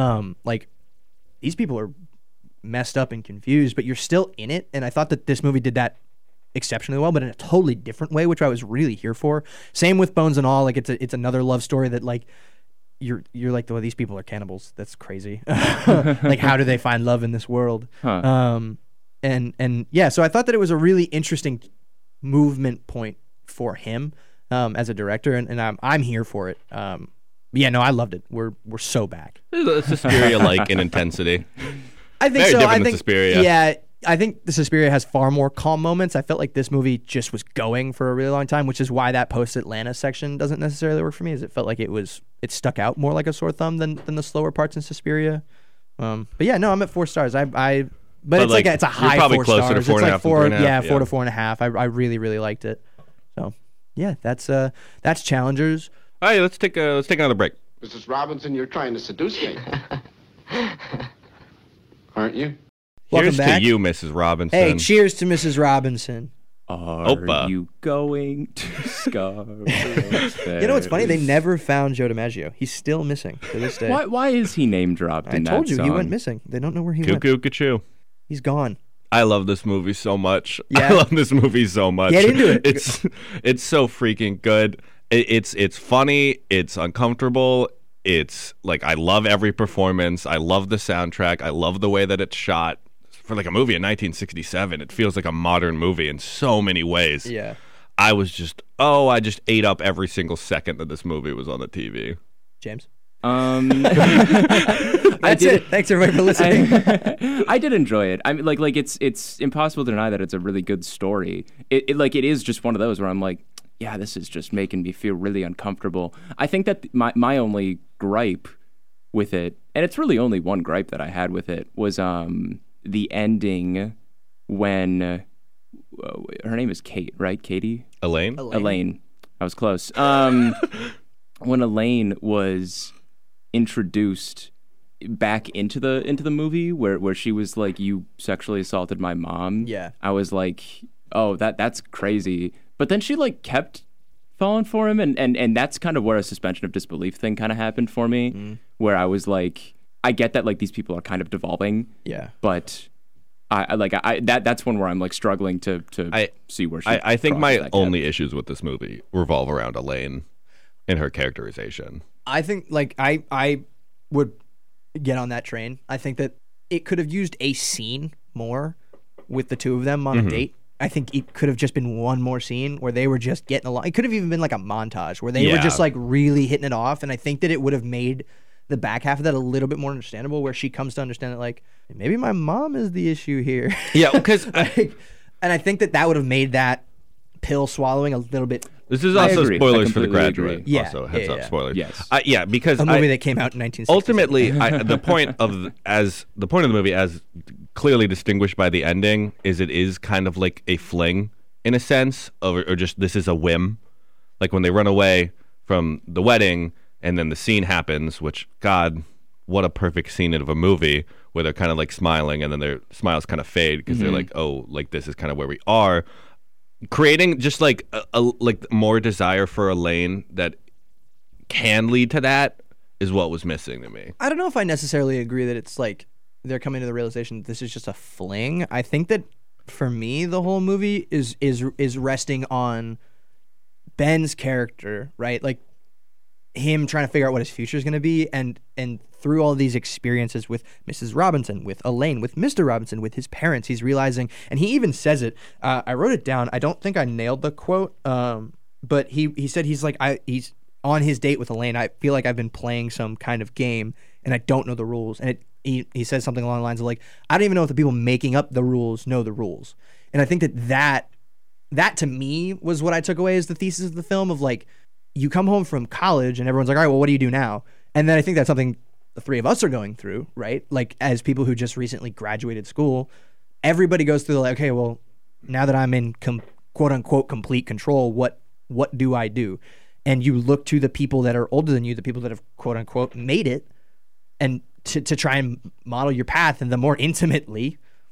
these people are messed up and confused, but you're still in it. And I thought that this movie did that exceptionally well, but in a totally different way, which I was really here for. Same with Bones and All. Like, it's another love story that, like, you're like, well, these people are cannibals. That's crazy. Like, how do they find love in this world? And yeah, so I thought that it was a really interesting movement point for him as a director, and I'm here for it. Yeah, no, I loved it. We're so back. It's Suspiria-like in intensity. I think Very so. different than Suspiria. Yeah, I think the Suspiria has far more calm moments. I felt like this movie just was going for a really long time, which is why that post-Atlanta section doesn't necessarily work for me. Is it felt like it stuck out more like a sore thumb than the slower parts in Suspiria. But yeah, no, I'm at 4 stars. But it's like it's a high 4 stars. You're probably closer to 4.5 than 3.5. Yeah, 4 to 4.5. I really, really liked it. So yeah, that's Challengers. All right, let's take another break. Mrs. Robinson, you're trying to seduce me. Aren't you? Welcome Here's back. to you, Mrs. Robinson. Hey, cheers to Mrs. Robinson. Are Opa. you going to Scarborough? You know what's funny? They never found Joe DiMaggio. He's still missing to this day. Why is he name dropped I in that told you he song? went missing. They don't know where he went. Cuckoo, Cachoo. He's gone. I love this movie so much. Yeah? I love this movie so much. Get into it. It's so freaking good. It's funny. It's uncomfortable. It's like, I love every performance. I love the soundtrack. I love the way that it's shot. For like a movie in 1967, it feels like a modern movie in so many ways. Yeah. I just ate up every single second that this movie was on the TV. James? That's it. Thanks everybody for listening. I did enjoy it. I mean, like it's impossible to deny that it's a really good story. It is just one of those where I'm like, yeah, this is just making me feel really uncomfortable. I think that my only gripe with it, and it's really only one gripe that I had with it, was the ending when her name is Kate, right? Katie? Elaine? I was close. When Elaine was introduced back into the movie where she was like, you sexually assaulted my mom. Yeah. I was like, oh, that's crazy. But then she like kept fallen for him, and that's kind of where a suspension of disbelief thing kind of happened for me, where I was like, I get that like these people are kind of devolving, Yeah. but that's one where I'm like struggling to see where she. I think my crosses that gap. only issues with this movie revolve around Elaine and her characterization. I think like I would get on that train. I think that it could have used a scene more with the two of them on a date. I think it could have just been one more scene where they were just getting along. It could have even been like a montage where they were just like really hitting it off. And I think that it would have made the back half of that a little bit more understandable, where she comes to understand that like maybe my mom is the issue here. Yeah, because and I think that would have made that pill swallowing a little bit. this is I also agree. spoilers I for The completely Graduate. agree. Yeah, Also, heads yeah, up, yeah. spoilers. Yes. Yeah, because A movie that came out in 1960. ultimately, the point of the movie, as clearly distinguished by the ending, is it is kind of like a fling in a sense, or just this is a whim. Like when they run away from the wedding, and then the scene happens, which God, what a perfect scene of a movie where they're kind of like smiling, and then their smiles kind of fade because they're like, oh, like this is kind of where we are. Creating just like a like more desire for Elaine that can lead to that is what was missing to me. I don't know if I necessarily agree that it's like they're coming to the realization that this is just a fling. I think that for me, the whole movie is resting on Ben's character, right? Like him trying to figure out what his future is going to be, and through all these experiences with Mrs. Robinson, with Elaine, with Mr. Robinson, with his parents, he's realizing, and he even says it. I wrote it down. I don't think I nailed the quote, but he said he's on his date with Elaine. I feel like I've been playing some kind of game, and I don't know the rules. And he says something along the lines of like, I don't even know if the people making up the rules know the rules. And I think that to me was what I took away as the thesis of the film, of like, you come home from college and everyone's like, all right, well, what do you do now? And then I think that's something the three of us are going through, right? Like as people who just recently graduated school, everybody goes through like, okay, well, now that I'm in quote unquote complete control, what do I do? And you look to the people that are older than you, the people that have quote unquote made it, and to try and model your path. And the more intimately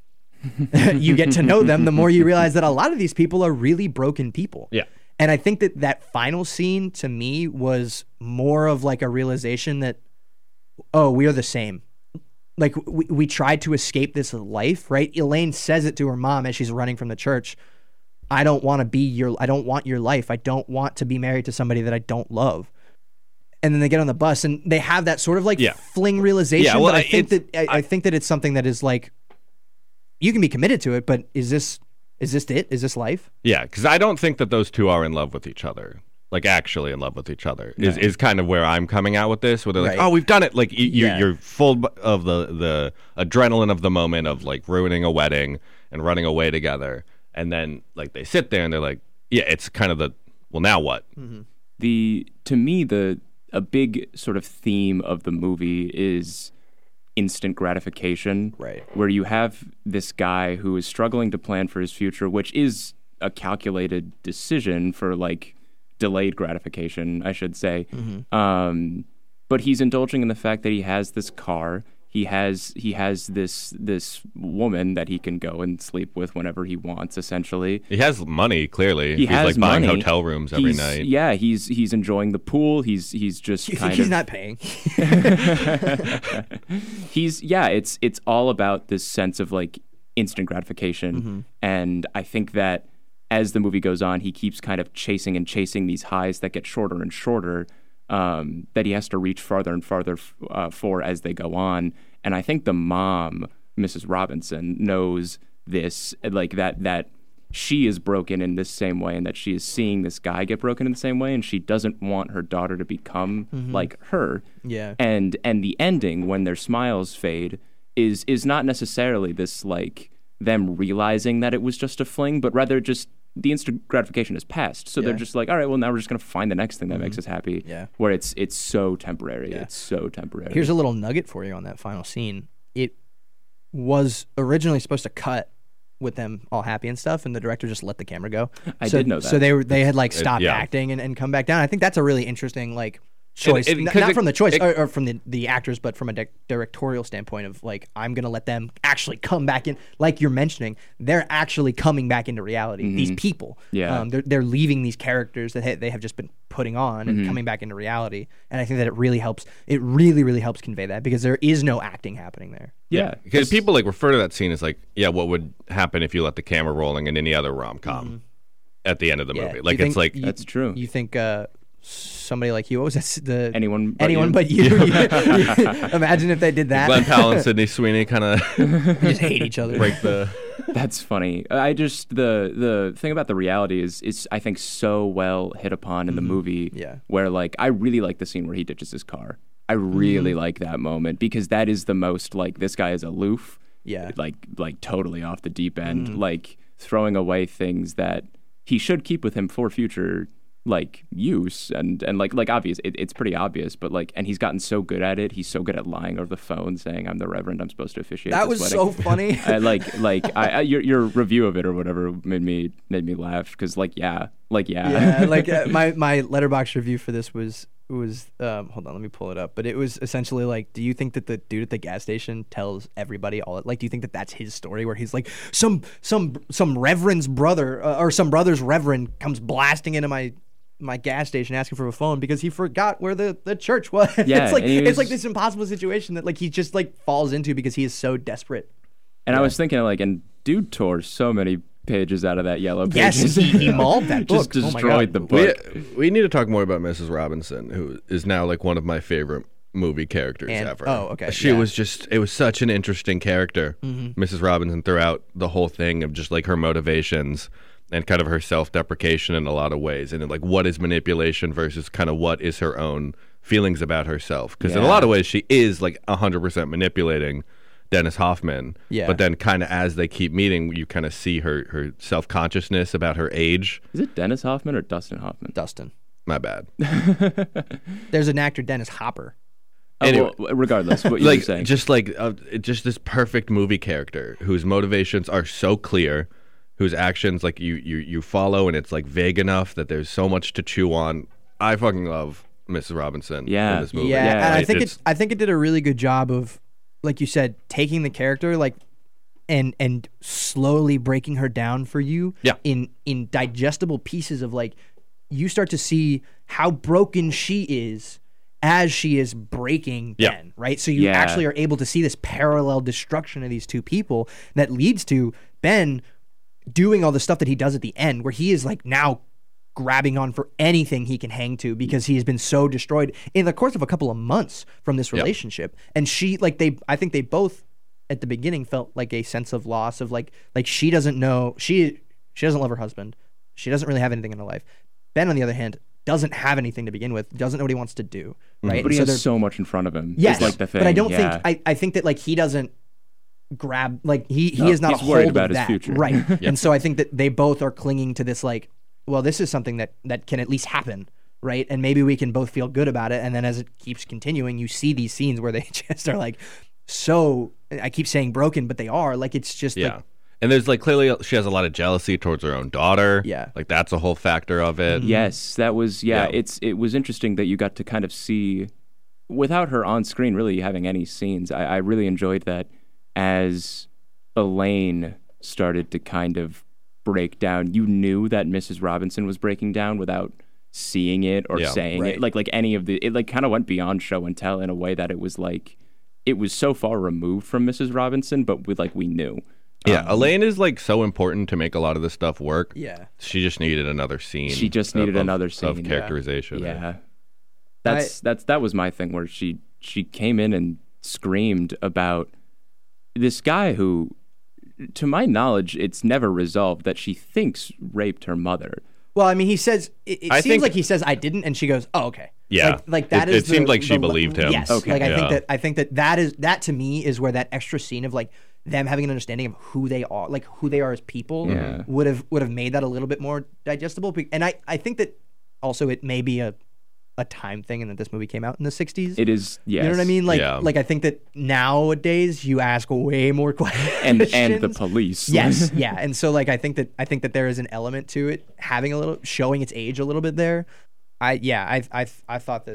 you get to know them, the more you realize that a lot of these people are really broken people. Yeah. And I think that final scene to me was more of like a realization that, oh, we are the same. Like we tried to escape this life, right? Elaine says it to her mom as she's running from the church. I don't want your life. I don't want to be married to somebody that I don't love. And then they get on the bus and they have that sort of like fling realization. Yeah, well, but I think that it's something that is like, you can be committed to it, but is this it? Is this life? Yeah, because I don't think that those two are in love with each other. Like actually in love with each other is kind of where I'm coming out with this. Where they're like, Right. oh, we've done it. Like you're full of the adrenaline of the moment of like ruining a wedding and running away together, and then like they sit there and they're like, yeah, it's kind of well, now what? Mm-hmm. To me, a big sort of theme of the movie is instant gratification, Right. where you have this guy who is struggling to plan for his future, which is a calculated decision for like delayed gratification, I should say. Mm-hmm. But he's indulging in the fact that he has this car. He has this woman that he can go and sleep with whenever he wants, essentially. He has money, clearly. He He's has like buying money. hotel rooms every night. Yeah, he's enjoying the pool. He's just You kind think he's of not paying? it's all about this sense of like instant gratification. And I think that as the movie goes on, he keeps kind of chasing these highs that get shorter and shorter, that he has to reach farther and farther for as they go on. And I think the mom, Mrs. Robinson, knows this, like that she is broken in this same way, and that she is seeing this guy get broken in the same way, and she doesn't want her daughter to become like her. Yeah. And the ending, when their smiles fade, is not necessarily this like them realizing that it was just a fling, but rather just the instant gratification has passed. So they're just like, all right, well, now we're just going to find the next thing that makes us happy. Yeah. Where it's so temporary. Yeah. It's so temporary. Here's a little nugget for you on that final scene. It was originally supposed to cut with them all happy and stuff, and the director just let the camera go. I did know that. So they had like stopped yeah. acting and come back down. I think that's a really interesting like choice, And- N- 'cause not it- from the choice it- or from the actors, but from a directorial standpoint of like, I'm gonna let them actually come back in. Like you're mentioning, they're actually coming back into reality. These people, Yeah. they're leaving these characters that they have just been putting on and coming back into reality. And I think that it really helps. It really, really helps convey that because there is no acting happening there. Yeah. Because people like refer to that scene as like, yeah, what would happen if you let the camera rolling in any other rom-com at the the end of the movie? Like, You think- it's like, That's true. You think somebody like you? What was that? Anyone but anyone you. but you. Imagine if they did that. Glenn Powell and Sydney Sweeney kind of They just hate each other. break the. That's funny. I just the thing about the reality is I think so well hit upon in the movie. Yeah. Where like I really like the scene where he ditches his car. I really like that moment because that is the most like this guy is aloof. Yeah. Like totally off the deep end. Like throwing away things that he should keep with him for future like use and like obvious it's pretty obvious, but like, and he's gotten so good at it. He's so good at lying over the phone saying I'm the reverend, I'm supposed to officiate That this was wedding. so funny. I your review of it or whatever made me laugh because yeah like my letterbox review for this was hold on, let me pull it up, but it was essentially like, do you think that the dude at the gas station tells everybody all like, do you think that that's his story where he's like some reverend's brother or some brother's reverend comes blasting into my gas station asking for a phone because he forgot where the church was. Yeah, it's like and he it's was- like this impossible situation that like he just like falls into because he is so desperate. and I was thinking like, and dude tore so many pages out of that yellow Yes, pages. he mauled that book. Just Oh my destroyed God. the book. We need to talk more about Mrs. Robinson, who is now like one of my favorite movie characters And- ever. oh, okay, She yeah. Mm-hmm. was just, it was such an interesting character, Mrs. Robinson, throughout the whole thing of just like her motivations and kind of her self-deprecation in a lot of ways, and like what is manipulation versus kind of what is her own feelings about herself. Because in a lot of ways, she is like 100% manipulating Dennis Hoffman. Yeah. But then kind of as they keep meeting, you kind of see her self-consciousness about her age. Is it Dennis Hoffman or Dustin Hoffman? Dustin. My bad. There's an actor, Dennis Hopper. Oh, well, regardless, what you were like saying. just this perfect movie character whose motivations are so clear, whose actions like you follow, and it's like vague enough that there's so much to chew on. I fucking love Mrs. Robinson Yeah. in this movie. Yeah, Yeah, and Like, I think it did a really good job of, like you said, taking the character like and slowly breaking her down for you. Yeah. In digestible pieces of like, you start to see how broken she is as she is breaking Yeah. Ben, right? So you Yeah. actually are able to see this parallel destruction of these two people that leads to Ben doing all the stuff that he does at the end, where he is like now grabbing on for anything he can hang to because he has been so destroyed in the course of a couple of months from this relationship. And she, like, I think they both at the beginning felt like a sense of loss of like she doesn't know, she doesn't love her husband. She doesn't really have anything in her life. Ben, on the other hand, doesn't have anything to begin with, doesn't know what he wants to do, right? but he And has so much in front of him. yes, is like the thing. but I don't yeah. think I think that like he doesn't grab like he No, is not a he's worried hold about of his that, future. right? And so I think that they both are clinging to this like, well, this is something that can at least happen, right? And maybe we can both feel good about it. And then as it keeps continuing, you see these scenes where they just are like so. I keep saying broken, but they are like it's just Yeah. like, And there's like clearly she has a lot of jealousy towards her own daughter. Yeah. Like that's a whole factor of it. Yes, that was Yeah. it was interesting that you got to kind of see without her on screen really having any scenes. I really enjoyed that as Elaine started to kind of break down. You knew that Mrs. Robinson was breaking down without seeing it or Yeah. saying Right. it. Like any of the it like kind of went beyond show and tell in a way that it was like it was so far removed from Mrs. Robinson, but with like we knew. Yeah. Elaine is like so important to make a lot of this stuff work. yeah. She just needed another scene. She just needed another scene, of yeah. characterization. Yeah. That was my thing where she came in and screamed about this guy who, to my knowledge, it's never resolved that she thinks raped her mother. Well, I mean, he says it I seems think- like he says I didn't, and she goes, "Oh, okay." Yeah. like that It- is. it seemed the- like she the- believed him. Yes, Okay. like Yeah. I think that to me is where that extra scene of like them having an understanding of who they are, like who they are as people, Yeah. would have made that a little bit more digestible. And I think that also it may be a time thing, and that this movie came out in the '60s. It is, yes. You know what I mean? Like, Yeah. like I think that nowadays you ask way more questions. And the police. Yes, yeah, and so like I think that there is an element to it having a little showing its age a little bit there. I thought that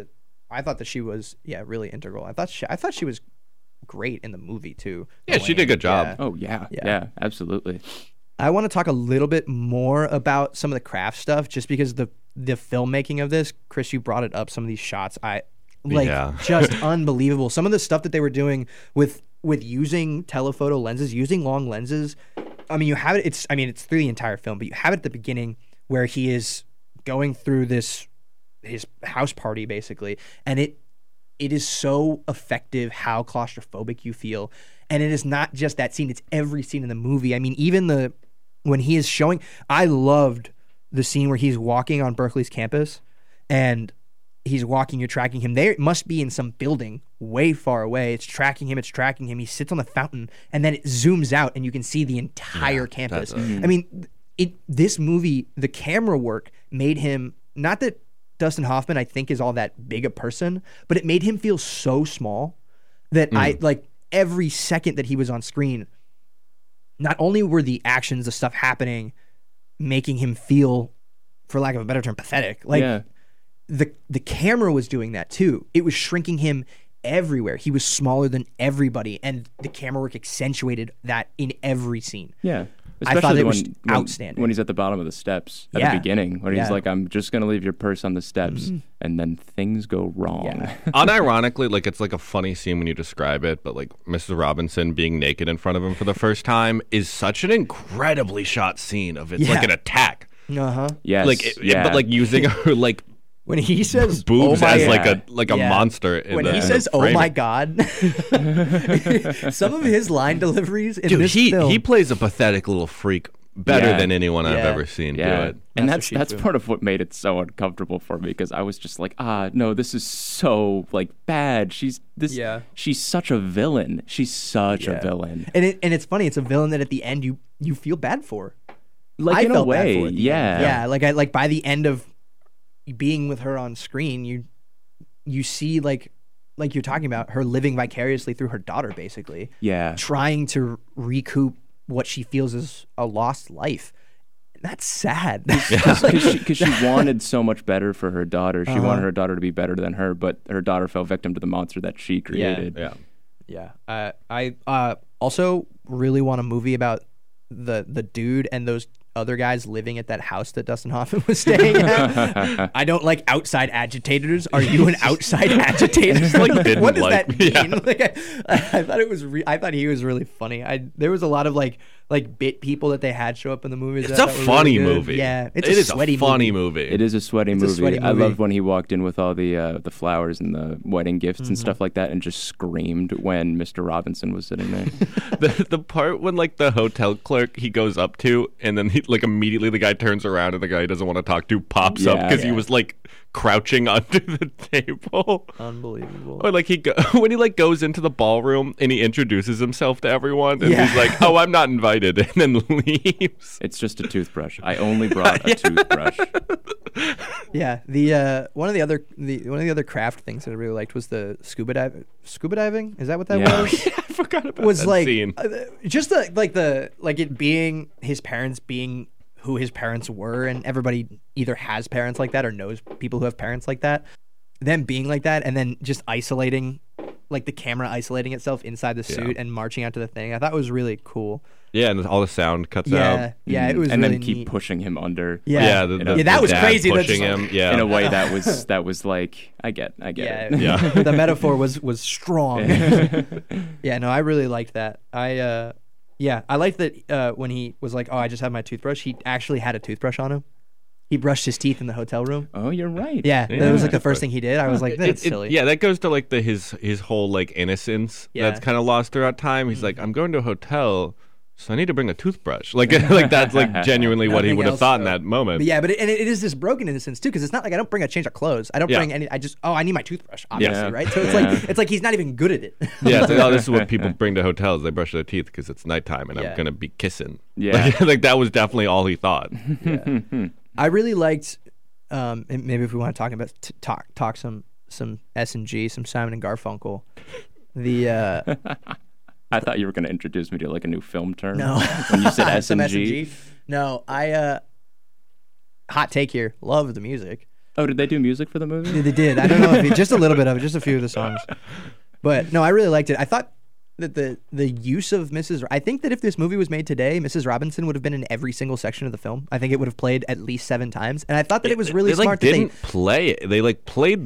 I thought that she was really integral. I thought she was great in the movie too. Yeah, she did a good job. Yeah. Oh yeah, absolutely. I want to talk a little bit more about some of the craft stuff, just because the filmmaking of this. Chris, you brought it up. Some of these shots, just unbelievable. Some of the stuff that they were doing with using telephoto lenses, using long lenses. I mean, you have it. It's through the entire film, but you have it at the beginning where he is going through his house party basically, and it is so effective how claustrophobic you feel. And it is not just that scene; it's every scene in the movie. I mean, even when he is showing, I loved the scene where he's walking on Berkeley's campus, and he's walking, you're tracking him. There must be in some building way far away. It's tracking him. He sits on the fountain, and then it zooms out, and you can see the entire campus. I mean, this movie, the camera work made him, not that Dustin Hoffman, I think, is all that big a person, but it made him feel so small that I, like, every second that he was on screen, not only were the actions, the stuff happening, making him feel, for lack of a better term, pathetic. Like, the camera was doing that too. It was shrinking him everywhere. He was smaller than everybody, and the camera work accentuated that in every scene. Yeah. I thought it was outstanding. When he's at the bottom of the steps at the beginning, when he's like, I'm just going to leave your purse on the steps, and then things go wrong. Yeah. Unironically, like, it's like a funny scene when you describe it, but like Mrs. Robinson being naked in front of him for the first time is such an incredibly shot scene of it's like an attack. Yes. But like using her like when he says boobs oh my, as like a monster. When he says "Oh my God," some of his line deliveries in this film. He plays a pathetic little freak better than anyone I've ever seen do it. And that's part of what made it so uncomfortable for me, because I was just like, no, this is so like bad. She's such a villain. She's such a villain. And it's funny. It's a villain that at the end you feel bad for. Like, I in felt a way, bad for at the end. Yeah. Like by the end of being with her on screen, you see like you're talking about her living vicariously through her daughter, basically. Yeah. Trying to recoup what she feels is a lost life. That's sad. Because she wanted so much better for her daughter. She wanted her daughter to be better than her, but her daughter fell victim to the monster that she created. Yeah. I also really want a movie about the dude and those other guys living at that house that Dustin Hoffman was staying at. I don't like outside agitators. Are you an outside agitator? What does that mean? Yeah. Like, I thought it was. I thought he was really funny. There was a lot of like bit people that they had show up in the movies. It's a funny movie. Yeah, it is a funny movie. It is a sweaty movie. I loved when he walked in with all the flowers and the wedding gifts and stuff like that, and just screamed when Mr. Robinson was sitting there. the part when like the hotel clerk he goes up to, and then he like immediately the guy turns around and the guy he doesn't want to talk to pops up because he was like crouching under the table. Unbelievable. Or like when he like goes into the ballroom and he introduces himself to everyone and he's like, "Oh, I'm not invited," and then leaves. It's just a toothbrush. I only brought a toothbrush. Yeah, the one of the other craft things that I really liked was the scuba diving. Is that what that was? Yeah, I forgot about was that like scene. Just it being his parents being who his parents were, and everybody either has parents like that or knows people who have parents like that. Them being like that, and then just isolating, like the camera isolating itself inside the suit and marching out to the thing. I thought it was really cool. Yeah, and all the sound cuts out. Yeah, it was and really then keep neat. pushing him under. Yeah, that was dad crazy. Pushing him, in a way that was like, I get it. Yeah. The metaphor was strong. Yeah, no, I really liked that. I liked that when he was like, "Oh, I just have my toothbrush." He actually had a toothbrush on him. He brushed his teeth in the hotel room. Oh, you're right. Yeah, that was like the first thing he did. I was like, that's silly. Yeah, that goes to like his whole like innocence that's kind of lost throughout time. He's like, I'm going to a hotel, so I need to bring a toothbrush. Like that's like genuinely what he would have thought in that moment. But yeah, but it is this broken innocence too, because it's not like I don't bring a change of clothes. I don't bring any. I need my toothbrush, obviously, right? So it's like he's not even good at it. Yeah, it's like, this is what people bring to hotels. They brush their teeth because it's nighttime and I'm gonna be kissing. Yeah, like that was definitely all he thought. Yeah. I really liked. Maybe if we want to talk some S&G, some Simon and Garfunkel. I thought you were going to introduce me to like a new film term. No, when you said some S&G. No, hot take here. Love the music. Oh, did they do music for the movie? They did. I don't know if just a little bit of it, just a few of the songs. But no, I really liked it. I thought that the use of I think that if this movie was made today, Mrs. Robinson would have been in every single section of the film. I think it would have played at least 7 times. And I thought that it was really they smart. didn't play it. They played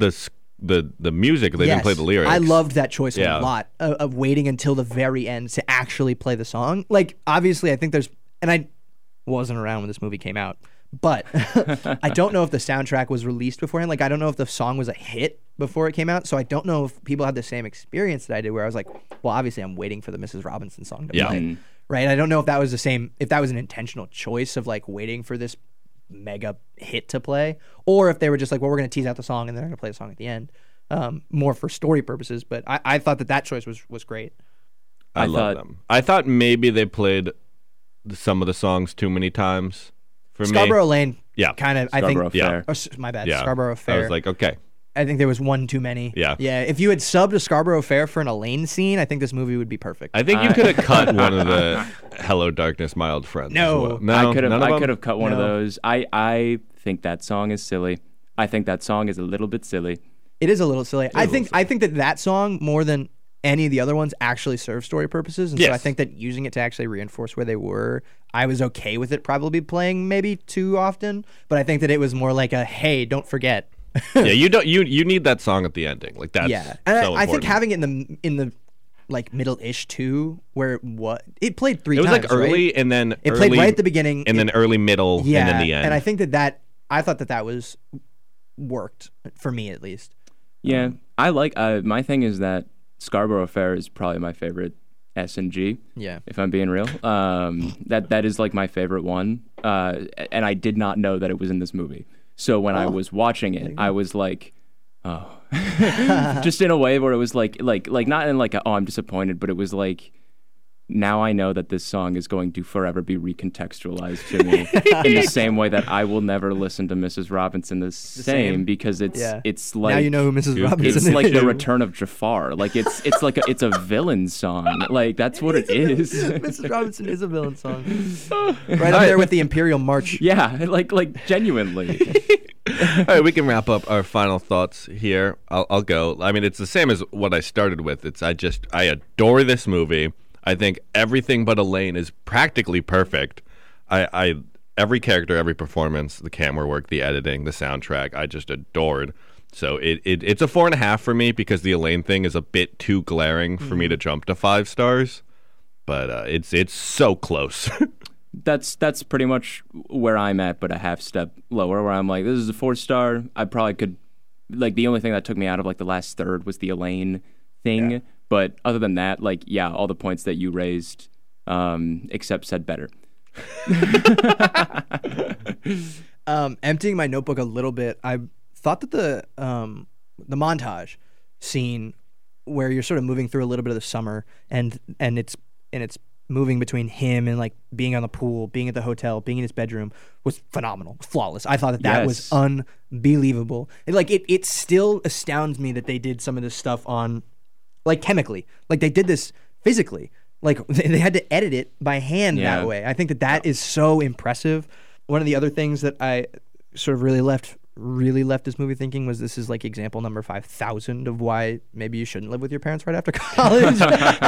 the music. They didn't play the lyrics. I loved that choice a Yeah. lot of waiting until the very end to actually play the song. Like, obviously, I think and I wasn't around when this movie came out, but I don't know if the soundtrack was released beforehand. Like, I don't know if the song was a hit before it came out, so I don't know if people had the same experience that I did, where I was like, well, obviously, I'm waiting for the Mrs. Robinson song to play. Right? I don't know if that was if that was an intentional choice of like waiting for this mega hit to play, or if they were just like, well, we're going to tease out the song and then they're going to play the song at the end, more for story purposes. But I thought that choice was great. I love them. I thought maybe they played some of the songs too many times for Scarborough me. Lane, Yeah. kind of. I Scarborough think. Fair. My bad. Yeah. Scarborough Fair. I was like, okay. I think there was one too many. Yeah. Yeah. If you had subbed a Scarborough Fair for an Elaine scene, I think this movie would be perfect. I think you could have cut one of the "Hello Darkness, My Old Friend." No. as well. No, I could none of them? have cut one of No. those. I think that song is silly. I think that song is a little bit silly. It is a little silly. I think that song, more than any of the other ones, actually serves story purposes, and so I Yes. think that using it to actually reinforce where they were, I was okay with it probably playing maybe too often. But I think that it was more like a, hey, don't forget. Yeah, you need that song at the ending. Like that's Yeah, and so I think important. having it in the like middle-ish too, where it played 3 it was times. like early right? and then It early, played right at the beginning, and then early, middle, yeah, and then the end. and I think that I thought that was worked for me at least. Yeah, I like. My thing is that Scarborough Fair is probably my favorite S&G. Yeah. If I'm being real, that is like my favorite one. And I did not know that it was in this movie. So when I was watching it, I was like, oh, just in a way where it was like not in like a, oh, I'm disappointed, but it was like, now I know that this song is going to forever be recontextualized to me in the same way that I will never listen to Mrs. Robinson the same, because it's like, now you know who Mrs. Robinson it's is. like the return of Jafar. Like it's like it's a villain song. Like that's what it is. Mrs. Robinson is a villain song. Right up there with the Imperial March. Yeah, like genuinely. All right, we can wrap up our final thoughts here. I'll go. I mean, it's the same as what I started with. I adore this movie. I think everything but Elaine is practically perfect. Every character, every performance, the camera work, the editing, the soundtrack, I just adored. So it's a 4.5 for me, because the Elaine thing is a bit too glaring for me to jump to 5 stars. But it's so close. That's pretty much where I'm at, but a half step lower, where I'm like, this is a 4-star. I probably could, like, the only thing that took me out of like the last third was the Elaine thing. Yeah. But other than that, like, yeah, all the points that you raised, except said better. Emptying my notebook a little bit, I thought that the montage scene where you're sort of moving through a little bit of the summer and it's moving between him and like being on the pool, being at the hotel, being in his bedroom was phenomenal, flawless. I thought that was unbelievable. And like it still astounds me that they did some of this stuff on, like, chemically, like they did this physically, like they had to edit it by hand that way. I think that is so impressive. One of the other things that I sort of really left this movie thinking was, this is like example number 5,000 of why maybe you shouldn't live with your parents right after college.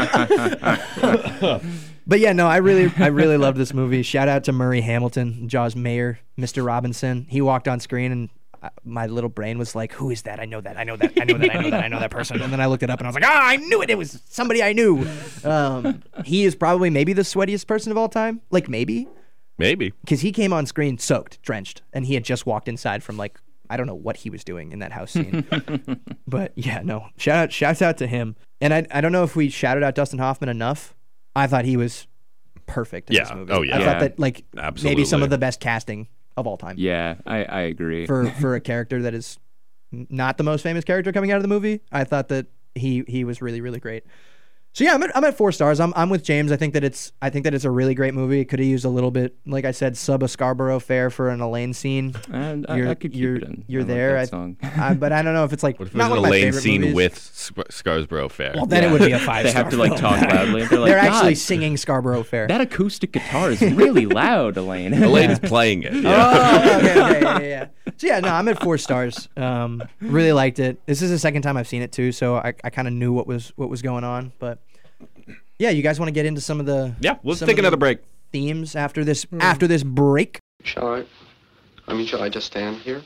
But yeah, no, I really loved this movie. Shout out to Murray Hamilton, Jaws mayor, Mr. Robinson. He walked on screen and my little brain was like, who is that? I know that person. And then I looked it up and I was like, I knew it. It was somebody I knew. He is probably maybe the sweatiest person of all time. Like maybe. Because he came on screen soaked, drenched, and he had just walked inside from, like, I don't know what he was doing in that house scene. But yeah, no, shouts out to him. And I don't know if we shouted out Dustin Hoffman enough. I thought he was perfect in this movie. Oh, yeah. I thought that, like, Absolutely. maybe some of the best casting of all time. Yeah, I agree. For a character that is not the most famous character coming out of the movie, I thought that he was really, really great. So yeah, I'm at 4 stars. I'm with James. I think that it's a really great movie. It could have used a little bit, like I said, sub a Scarborough Fair for an Elaine scene. And I could keep it in. You're I like there. that song. But I don't know if it's like What if it not was one an of my Elaine favorite scene movies. with Scarsborough Fair? Well, then it would be a 5-star. They have to like film. talk loudly. They're like, They're actually "God, singing Scarborough Fair. that acoustic guitar is really loud, Elaine." Elaine is playing it. Yeah. Oh, okay, yeah. So yeah, no, I'm at 4 stars. Really liked it. This is the second time I've seen it too, so I kind of knew what was going on. But yeah, you guys want to get into some of the Let's some take of another the break. themes after this break. Shall I? Shall I just stand here?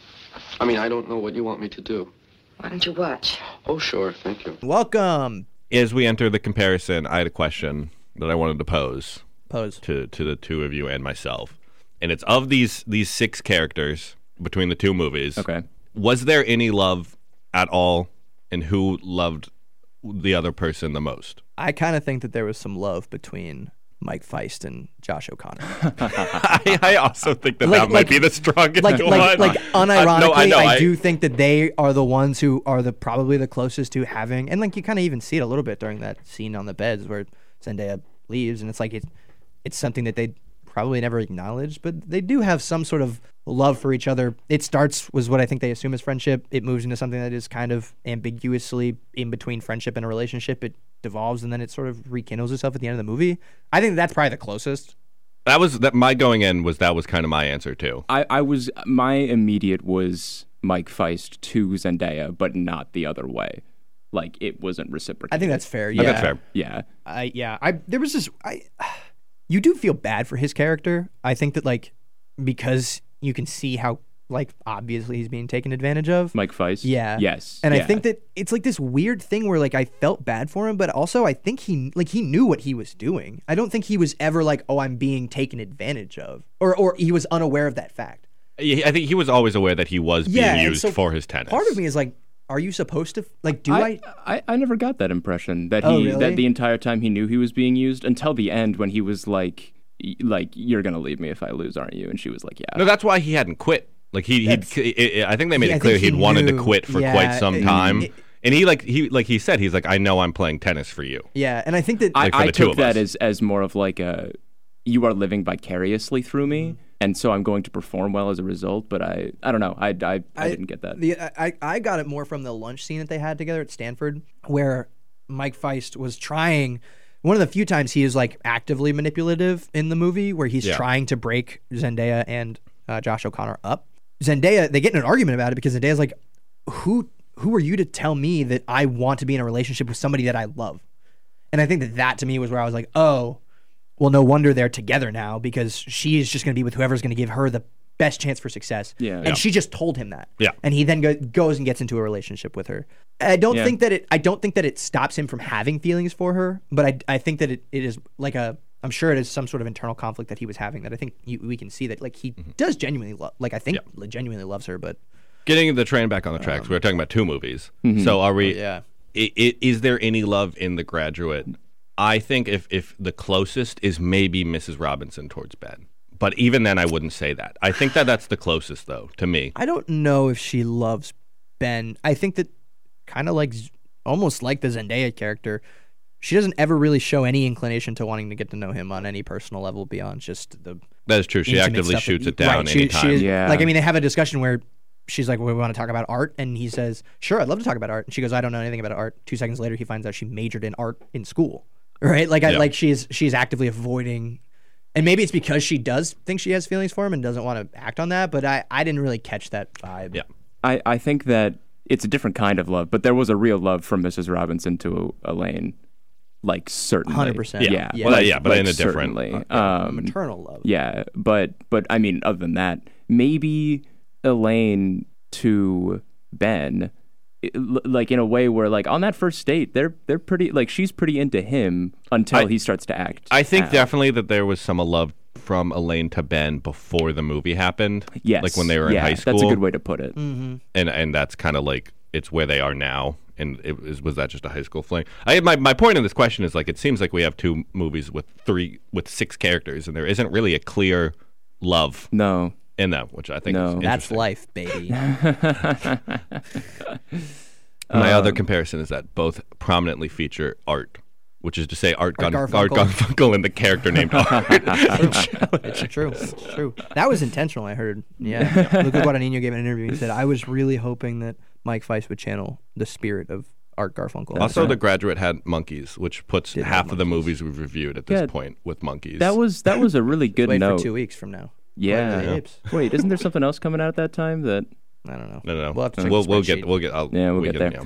I don't know what you want me to do. Why don't you watch? Oh, sure. Thank you. Welcome. As we enter the comparison, I had a question that I wanted to pose Pose. to the two of you and myself, and it's of these 6 characters between the 2 movies. Okay. Was there any love at all, and who loved the other person the most? I kind of think that there was some love between Mike Feist and Josh O'Connor. I also think that Like- might be the strongest like one. unironically, I I do think that they are the ones who are probably the closest to having, and like you kind of even see it a little bit during that scene on the beds where Zendaya leaves, and it's like it's something that they probably never acknowledged, but they do have some sort of love for each other. It starts was what I think they assume is friendship. It moves into something that is kind of ambiguously in between friendship and a relationship. It devolves, and then it sort of rekindles itself at the end of the movie. I think that's probably the closest. My going in was kind of my answer too. My immediate was Mike Feist to Zendaya, but not the other way. Like it wasn't reciprocated. I think that's fair. I Yeah, think that's fair. Yeah. There was this. You do feel bad for his character. I think that like because you can see how like obviously he's being taken advantage of. Mike Feist. Yeah. Yes. And I yeah. think that it's like this weird thing where like I felt bad for him, but also I think he knew what he was doing. I don't think he was ever like, oh, I'm being taken advantage of, or he was unaware of that fact. I think he was always aware that he was being and used so for his tennis. Part of me is like, are you supposed to like? Do I never got that impression that Oh, really? that the entire time he knew he was being used until the end when he was like you're gonna leave me if I lose, aren't you? And she was like, yeah. No, that's why he hadn't quit. Like I think they made I it clear think he he'd wanted to knew. quit for Yeah, quite some time. it- And he said he's like, I know I'm playing tennis for you. Yeah, and I think that Like, for I the two took of that us. as more of like a you are living vicariously through me, and so I'm going to perform well as a result. But I don't know. I didn't get that. I got it more from the lunch scene that they had together at Stanford, where Mike Feist was trying. One of the few times he is like actively manipulative in the movie, where he's trying to break Zendaya and Josh O'Connor up. Zendaya, they get in an argument about it because Zendaya's like, "Who are you to tell me that I want to be in a relationship with somebody that I love?" And I think that to me was where I was like, "Oh, well, no wonder they're together now because she's just going to be with whoever's going to give her the best chance for success." Yeah. And she just told him that. Yeah. And he then goes and gets into a relationship with her. I don't Yeah. think that it stops him from having feelings for her, but I think that it is like I'm sure it is some sort of internal conflict that he was having that I think we can see that like he does genuinely love, like I think genuinely loves her, but Getting the train back on the tracks, we were talking about 2 movies. So are we? yeah. Is there any love in The Graduate? I think if the closest is maybe Mrs. Robinson towards Ben. But even then, I wouldn't say that. I think that's the closest, though, to me. I don't know if she loves Ben. I think that kind of like almost like the Zendaya character, she doesn't ever really show any inclination to wanting to get to know him on any personal level beyond just the That is true. She intimate actively stuff shoots that- it down right, she anytime. is- Yeah. Like, I mean, they have a discussion where she's like, well, we want to talk about art. And he says, sure, I'd love to talk about art. And she goes, I don't know anything about art. 2 seconds later, he finds out she majored in art in school. Right? Like, Yeah. she's actively avoiding. And maybe it's because she does think she has feelings for him and doesn't want to act on that. But I didn't really catch that vibe. Yeah. I think that it's a different kind of love, but there was a real love from Mrs. Robinson to Elaine, like certainly, 100%. Yeah, Yeah. Well, like- yeah, but like in a different- certainly. Maternal love. Yeah, but I mean, other than that, maybe Elaine to Ben, like in a way where like on that first date, they're pretty like she's pretty into him until he starts to act. I think out. definitely that there was some love from Elaine to Ben before the movie happened. Yes, Like when they were in high school. That's a good way to put it. And that's kind of like it's where they are now. And was that just a high school fling? My point in this question is like it seems like we have 2 movies with 6 characters, and there isn't really a clear love No, in them, which I think No. is That's interesting. life, baby. My other comparison is that both prominently feature art which is to say Art Garfunkel. Garfunkel and the character named Art. It's true. It's true. That was intentional, I heard. Yeah. Luca Guadagnino gave an interview. He said, I was really hoping that Mike Feist would channel the spirit of Art Garfunkel. Also, The Graduate had monkeys, which puts Did have half of the monkeys. movies we've reviewed at this Yeah. point with monkeys. That was a really good Wait note. for 2 weeks from now. Yeah. Wait for the apes. Wait, isn't there something else coming out at that time that? I don't know. No. We'll have to check We'll the get. spreadsheet. We'll get there.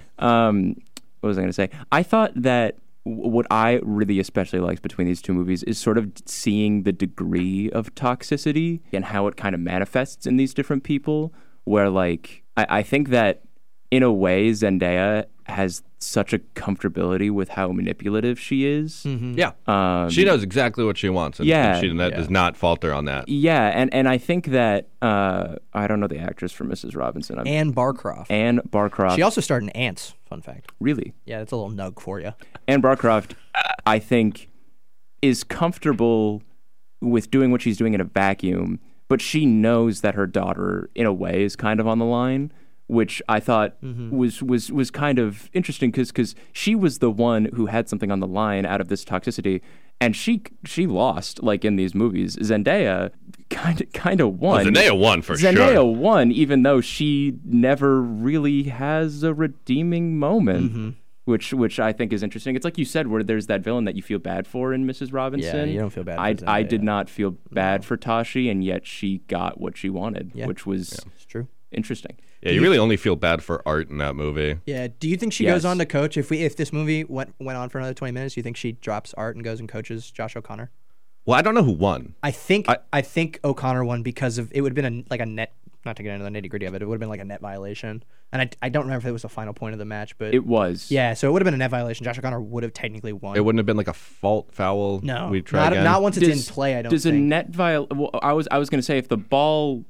What was I going to say? I thought that what I really especially liked between these two movies is sort of seeing the degree of toxicity and how it kind of manifests in these different people. Where, like, I think that in a way, Zendaya has such a comfortability with how manipulative she is. Yeah. She knows exactly what she wants. And Yeah. she does not falter on that. Yeah, and I think that I don't know the actress from Mrs. Robinson. Anne Barcroft. Anne Barcroft. She also starred in Ants, fun fact. Really? Yeah, that's a little nug for you. Anne Barcroft, I think, is comfortable with doing what she's doing in a vacuum, but she knows that her daughter, in a way, is kind of on the line, which I thought was kind of interesting because she was the one who had something on the line out of this toxicity, and she lost, like in these movies. Zendaya kind of won. Zendaya won for sure. Zendaya won, even though she never really has a redeeming moment. Which I think is interesting. It's like you said, where there's that villain that you feel bad for in Mrs. Robinson. Yeah, you don't feel bad for I Zendaya. did not feel bad for Tashi, and yet she got what she wanted, Yeah. which was It's true. interesting. Yeah, you really only feel bad for Art in that movie. Yeah. Do you think she Yes. goes on to coach if this movie went on for another 20 minutes? Do you think she drops Art and goes and coaches Josh O'Connor? Well, I don't know who won. I think O'Connor won because of it would have been a net. Not to get into the nitty gritty of it, it would have been like a net violation, and I don't remember if it was the final point of the match, but It was. yeah. So it would have been a net violation. Josh O'Connor would have technically won. It wouldn't have been like a foul. No, We try again. not once it's in play. I don't Does think. a net Well, I was going to say if the ball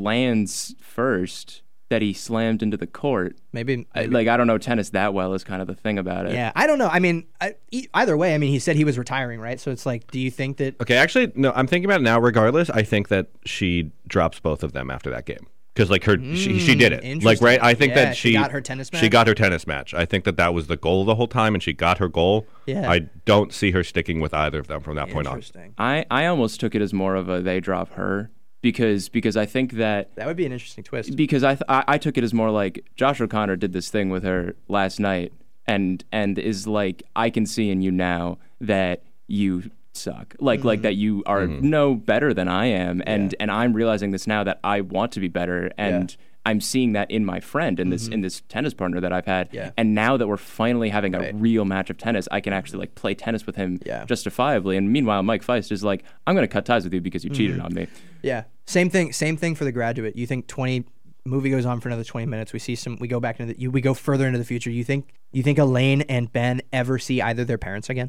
lands first, that he slammed into the court. Maybe. I don't know tennis that well is kind of the thing about it. Yeah, I don't know. I mean, either way, I mean, he said he was retiring, right? So it's like, do you think that? Okay, actually, no. I'm thinking about it now. Regardless, I think that she drops both of them after that game because, like, she did it. Like, right? I think Yeah, that she got her tennis match? She got her tennis match. I think that was the goal the whole time, and she got her goal. Yeah. I don't see her sticking with either of them from that point on. Interesting. I almost took it as more of a they drop her because I think that That would be an interesting twist. because I took it as more like Josh O'Connor did this thing with her last night and is like, I can see in you now that you suck, like that you are no better than I am, and I'm realizing this now that I want to be better, and I'm seeing that in my friend, in this tennis partner that I've had, Yeah. and now that we're finally having a Right. real match of tennis, I can actually like play tennis with him Yeah. justifiably. And meanwhile, Mike Feist is like, I'm going to cut ties with you because you cheated on me. Yeah. Same thing for The Graduate. You think movie goes on for another 20 minutes. We go back into we go further into the future. You think Elaine and Ben ever see either their parents again?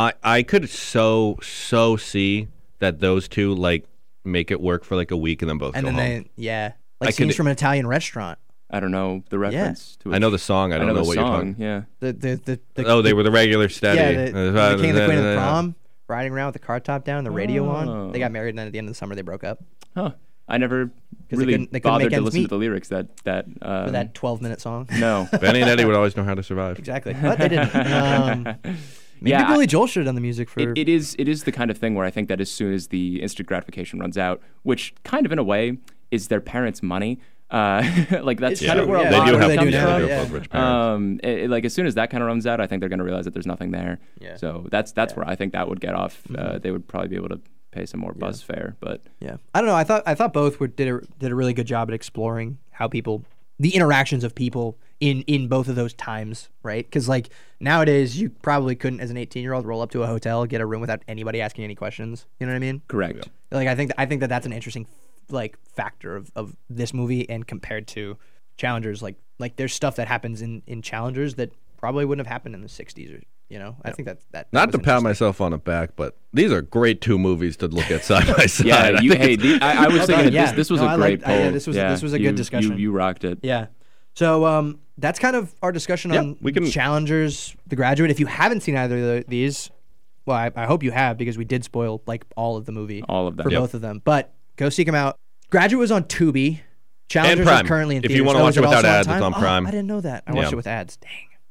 I could so see that those two like make it work for like a week and then both And go then home. like scenes from an Italian restaurant. I don't know the reference to it. I know the song. I don't know the what song, you're talking. yeah. They were the regular steady. Yeah, the king and the queen of the prom, riding around with the car top down, the radio on. They got married, and then at the end of the summer they broke up Huh. I never they really couldn't make bothered to ends listen meet. to the lyrics for that 12-minute song. No. Benny and Eddie would always know how to survive. Exactly, but they didn't. Maybe Yeah, Billy Joel should have done the music for. It is the kind of thing where I think that as soon as the instant gratification runs out, which kind of in a way is their parents' money, like that's It's kind of true, where yeah. a They lot do of have it they comes do now, from. yeah. rich parents. Like as soon as that kind of runs out, I think they're going to realize that there's nothing there. Yeah. So that's where I think that would get off. They would probably be able to pay some more bus fare, but Yeah, I don't know. I thought both did a really good job at exploring how the interactions of people in both of those times, right? Because like nowadays, you probably couldn't, as an 18-year-old, roll up to a hotel, get a room without anybody asking any questions. You know what I mean? correct. Like I think that's an interesting like factor of this movie, and compared to Challengers, like there's stuff that happens in Challengers that probably wouldn't have happened in the 60s, or I think that Not was to pat interesting. myself on the back, but these are great two movies to look at side by side. Yeah, I you. think Hey, it's- I was thinking Yeah. this was No, a I great liked- poll. yeah, this was a good discussion. You rocked it. Yeah. So that's kind of our discussion on we can- Challengers, The Graduate. If you haven't seen either of these, well, I hope you have, because we did spoil like all of the movie, All of them. for Yep. both of them. But go seek them out. Graduate was on Tubi. Challengers Prime. are currently in If you theaters. wanna watch is it without also ads, it's time? on Prime. I didn't know that. I watched Yeah. it with ads. Dang.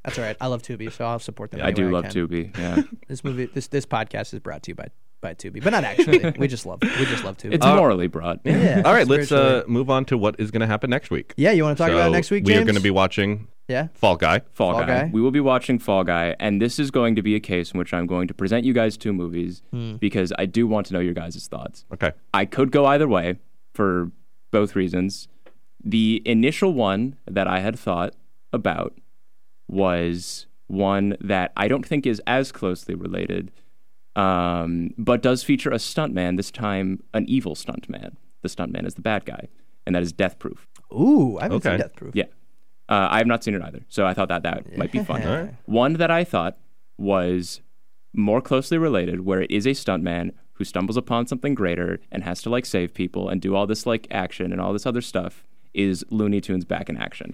That's all right. I love Tubi, so I'll support them. I do any way love can. Tubi. Yeah, This podcast is brought to you by Tubi, but not actually. we just love Tubi. it's morally broad. yeah. All right, let's spiritually. move on to what is going to happen next week. Yeah, you want to talk about it next week, We James? are going to be watching Yeah. Fall Guy. Fall Fall Guy. Guy. We will be watching Fall Guy, and this is going to be a case in which I'm going to present you guys 2 movies because I do want to know your guys' thoughts. Okay. I could go either way for both reasons. The initial one that I had thought about was one that I don't think is as closely related, but does feature a stuntman, this time an evil stuntman. The stuntman is the bad guy, and that is Death Proof. Ooh, I haven't Okay. seen Death Proof. Yeah. I have not seen it either, so I thought that might be fun. All right. One that I thought was more closely related, where it is a stuntman who stumbles upon something greater and has to like save people and do all this like action and all this other stuff, is Looney Tunes Back in Action.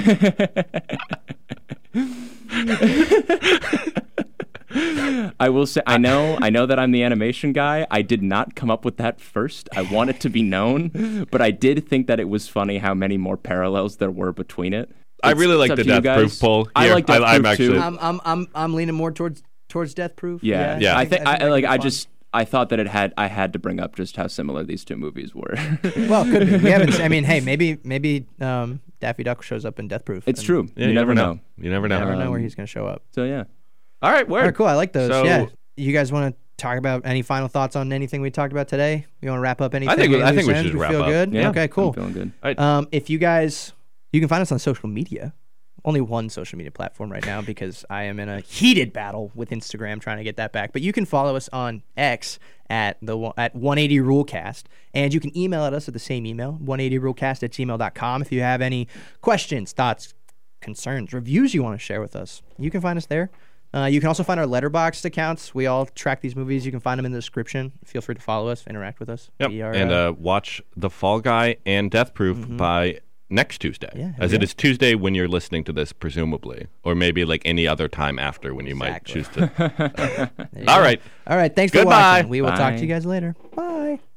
I will say, I know that I'm the animation guy. I did not come up with that first. I want it to be known, but I did think that it was funny how many more parallels there were between it. I really like It's the up to you Death Proof guys. poll. I Here, like Death I'm Proof actually, too. I'm leaning more towards Death Proof. Yeah. Yeah. I think that could be fun. I thought that I had to bring up just how similar these 2 movies were. Well, it could be. We haven't. I mean, hey, maybe Daffy Duck shows up in Death Proof. It's and true. Yeah, you never know. You never know. You never know where he's going to show up. So yeah. All right, word. All right, cool. I like those. So- yeah. You guys want to talk about any final thoughts on anything we talked about today? You want to wrap up anything? think we Any loose should ends? just wrap feel up. good? Yeah. Okay, cool. I'm feeling good. If you can find us on social media. Only one social media platform right now because I am in a heated battle with Instagram trying to get that back. But you can follow us on X at 180rulecast, and you can email at us at the same email, 180rulecast@gmail.com. If you have any questions, thoughts, concerns, reviews you want to share with us, you can find us there. You can also find our Letterboxd accounts. We all track these movies. You can find them in the description. Feel free to follow us, interact with us. Yep. We are, And watch The Fall Guy and Death Proof by next Tuesday. Yeah, as yeah. it is Tuesday when you're listening to this, presumably. Or maybe like any other time after when you might Exactly. choose to. there you All go. right. All right. Thanks for Goodbye. watching. We will talk to Bye. you guys later. Bye.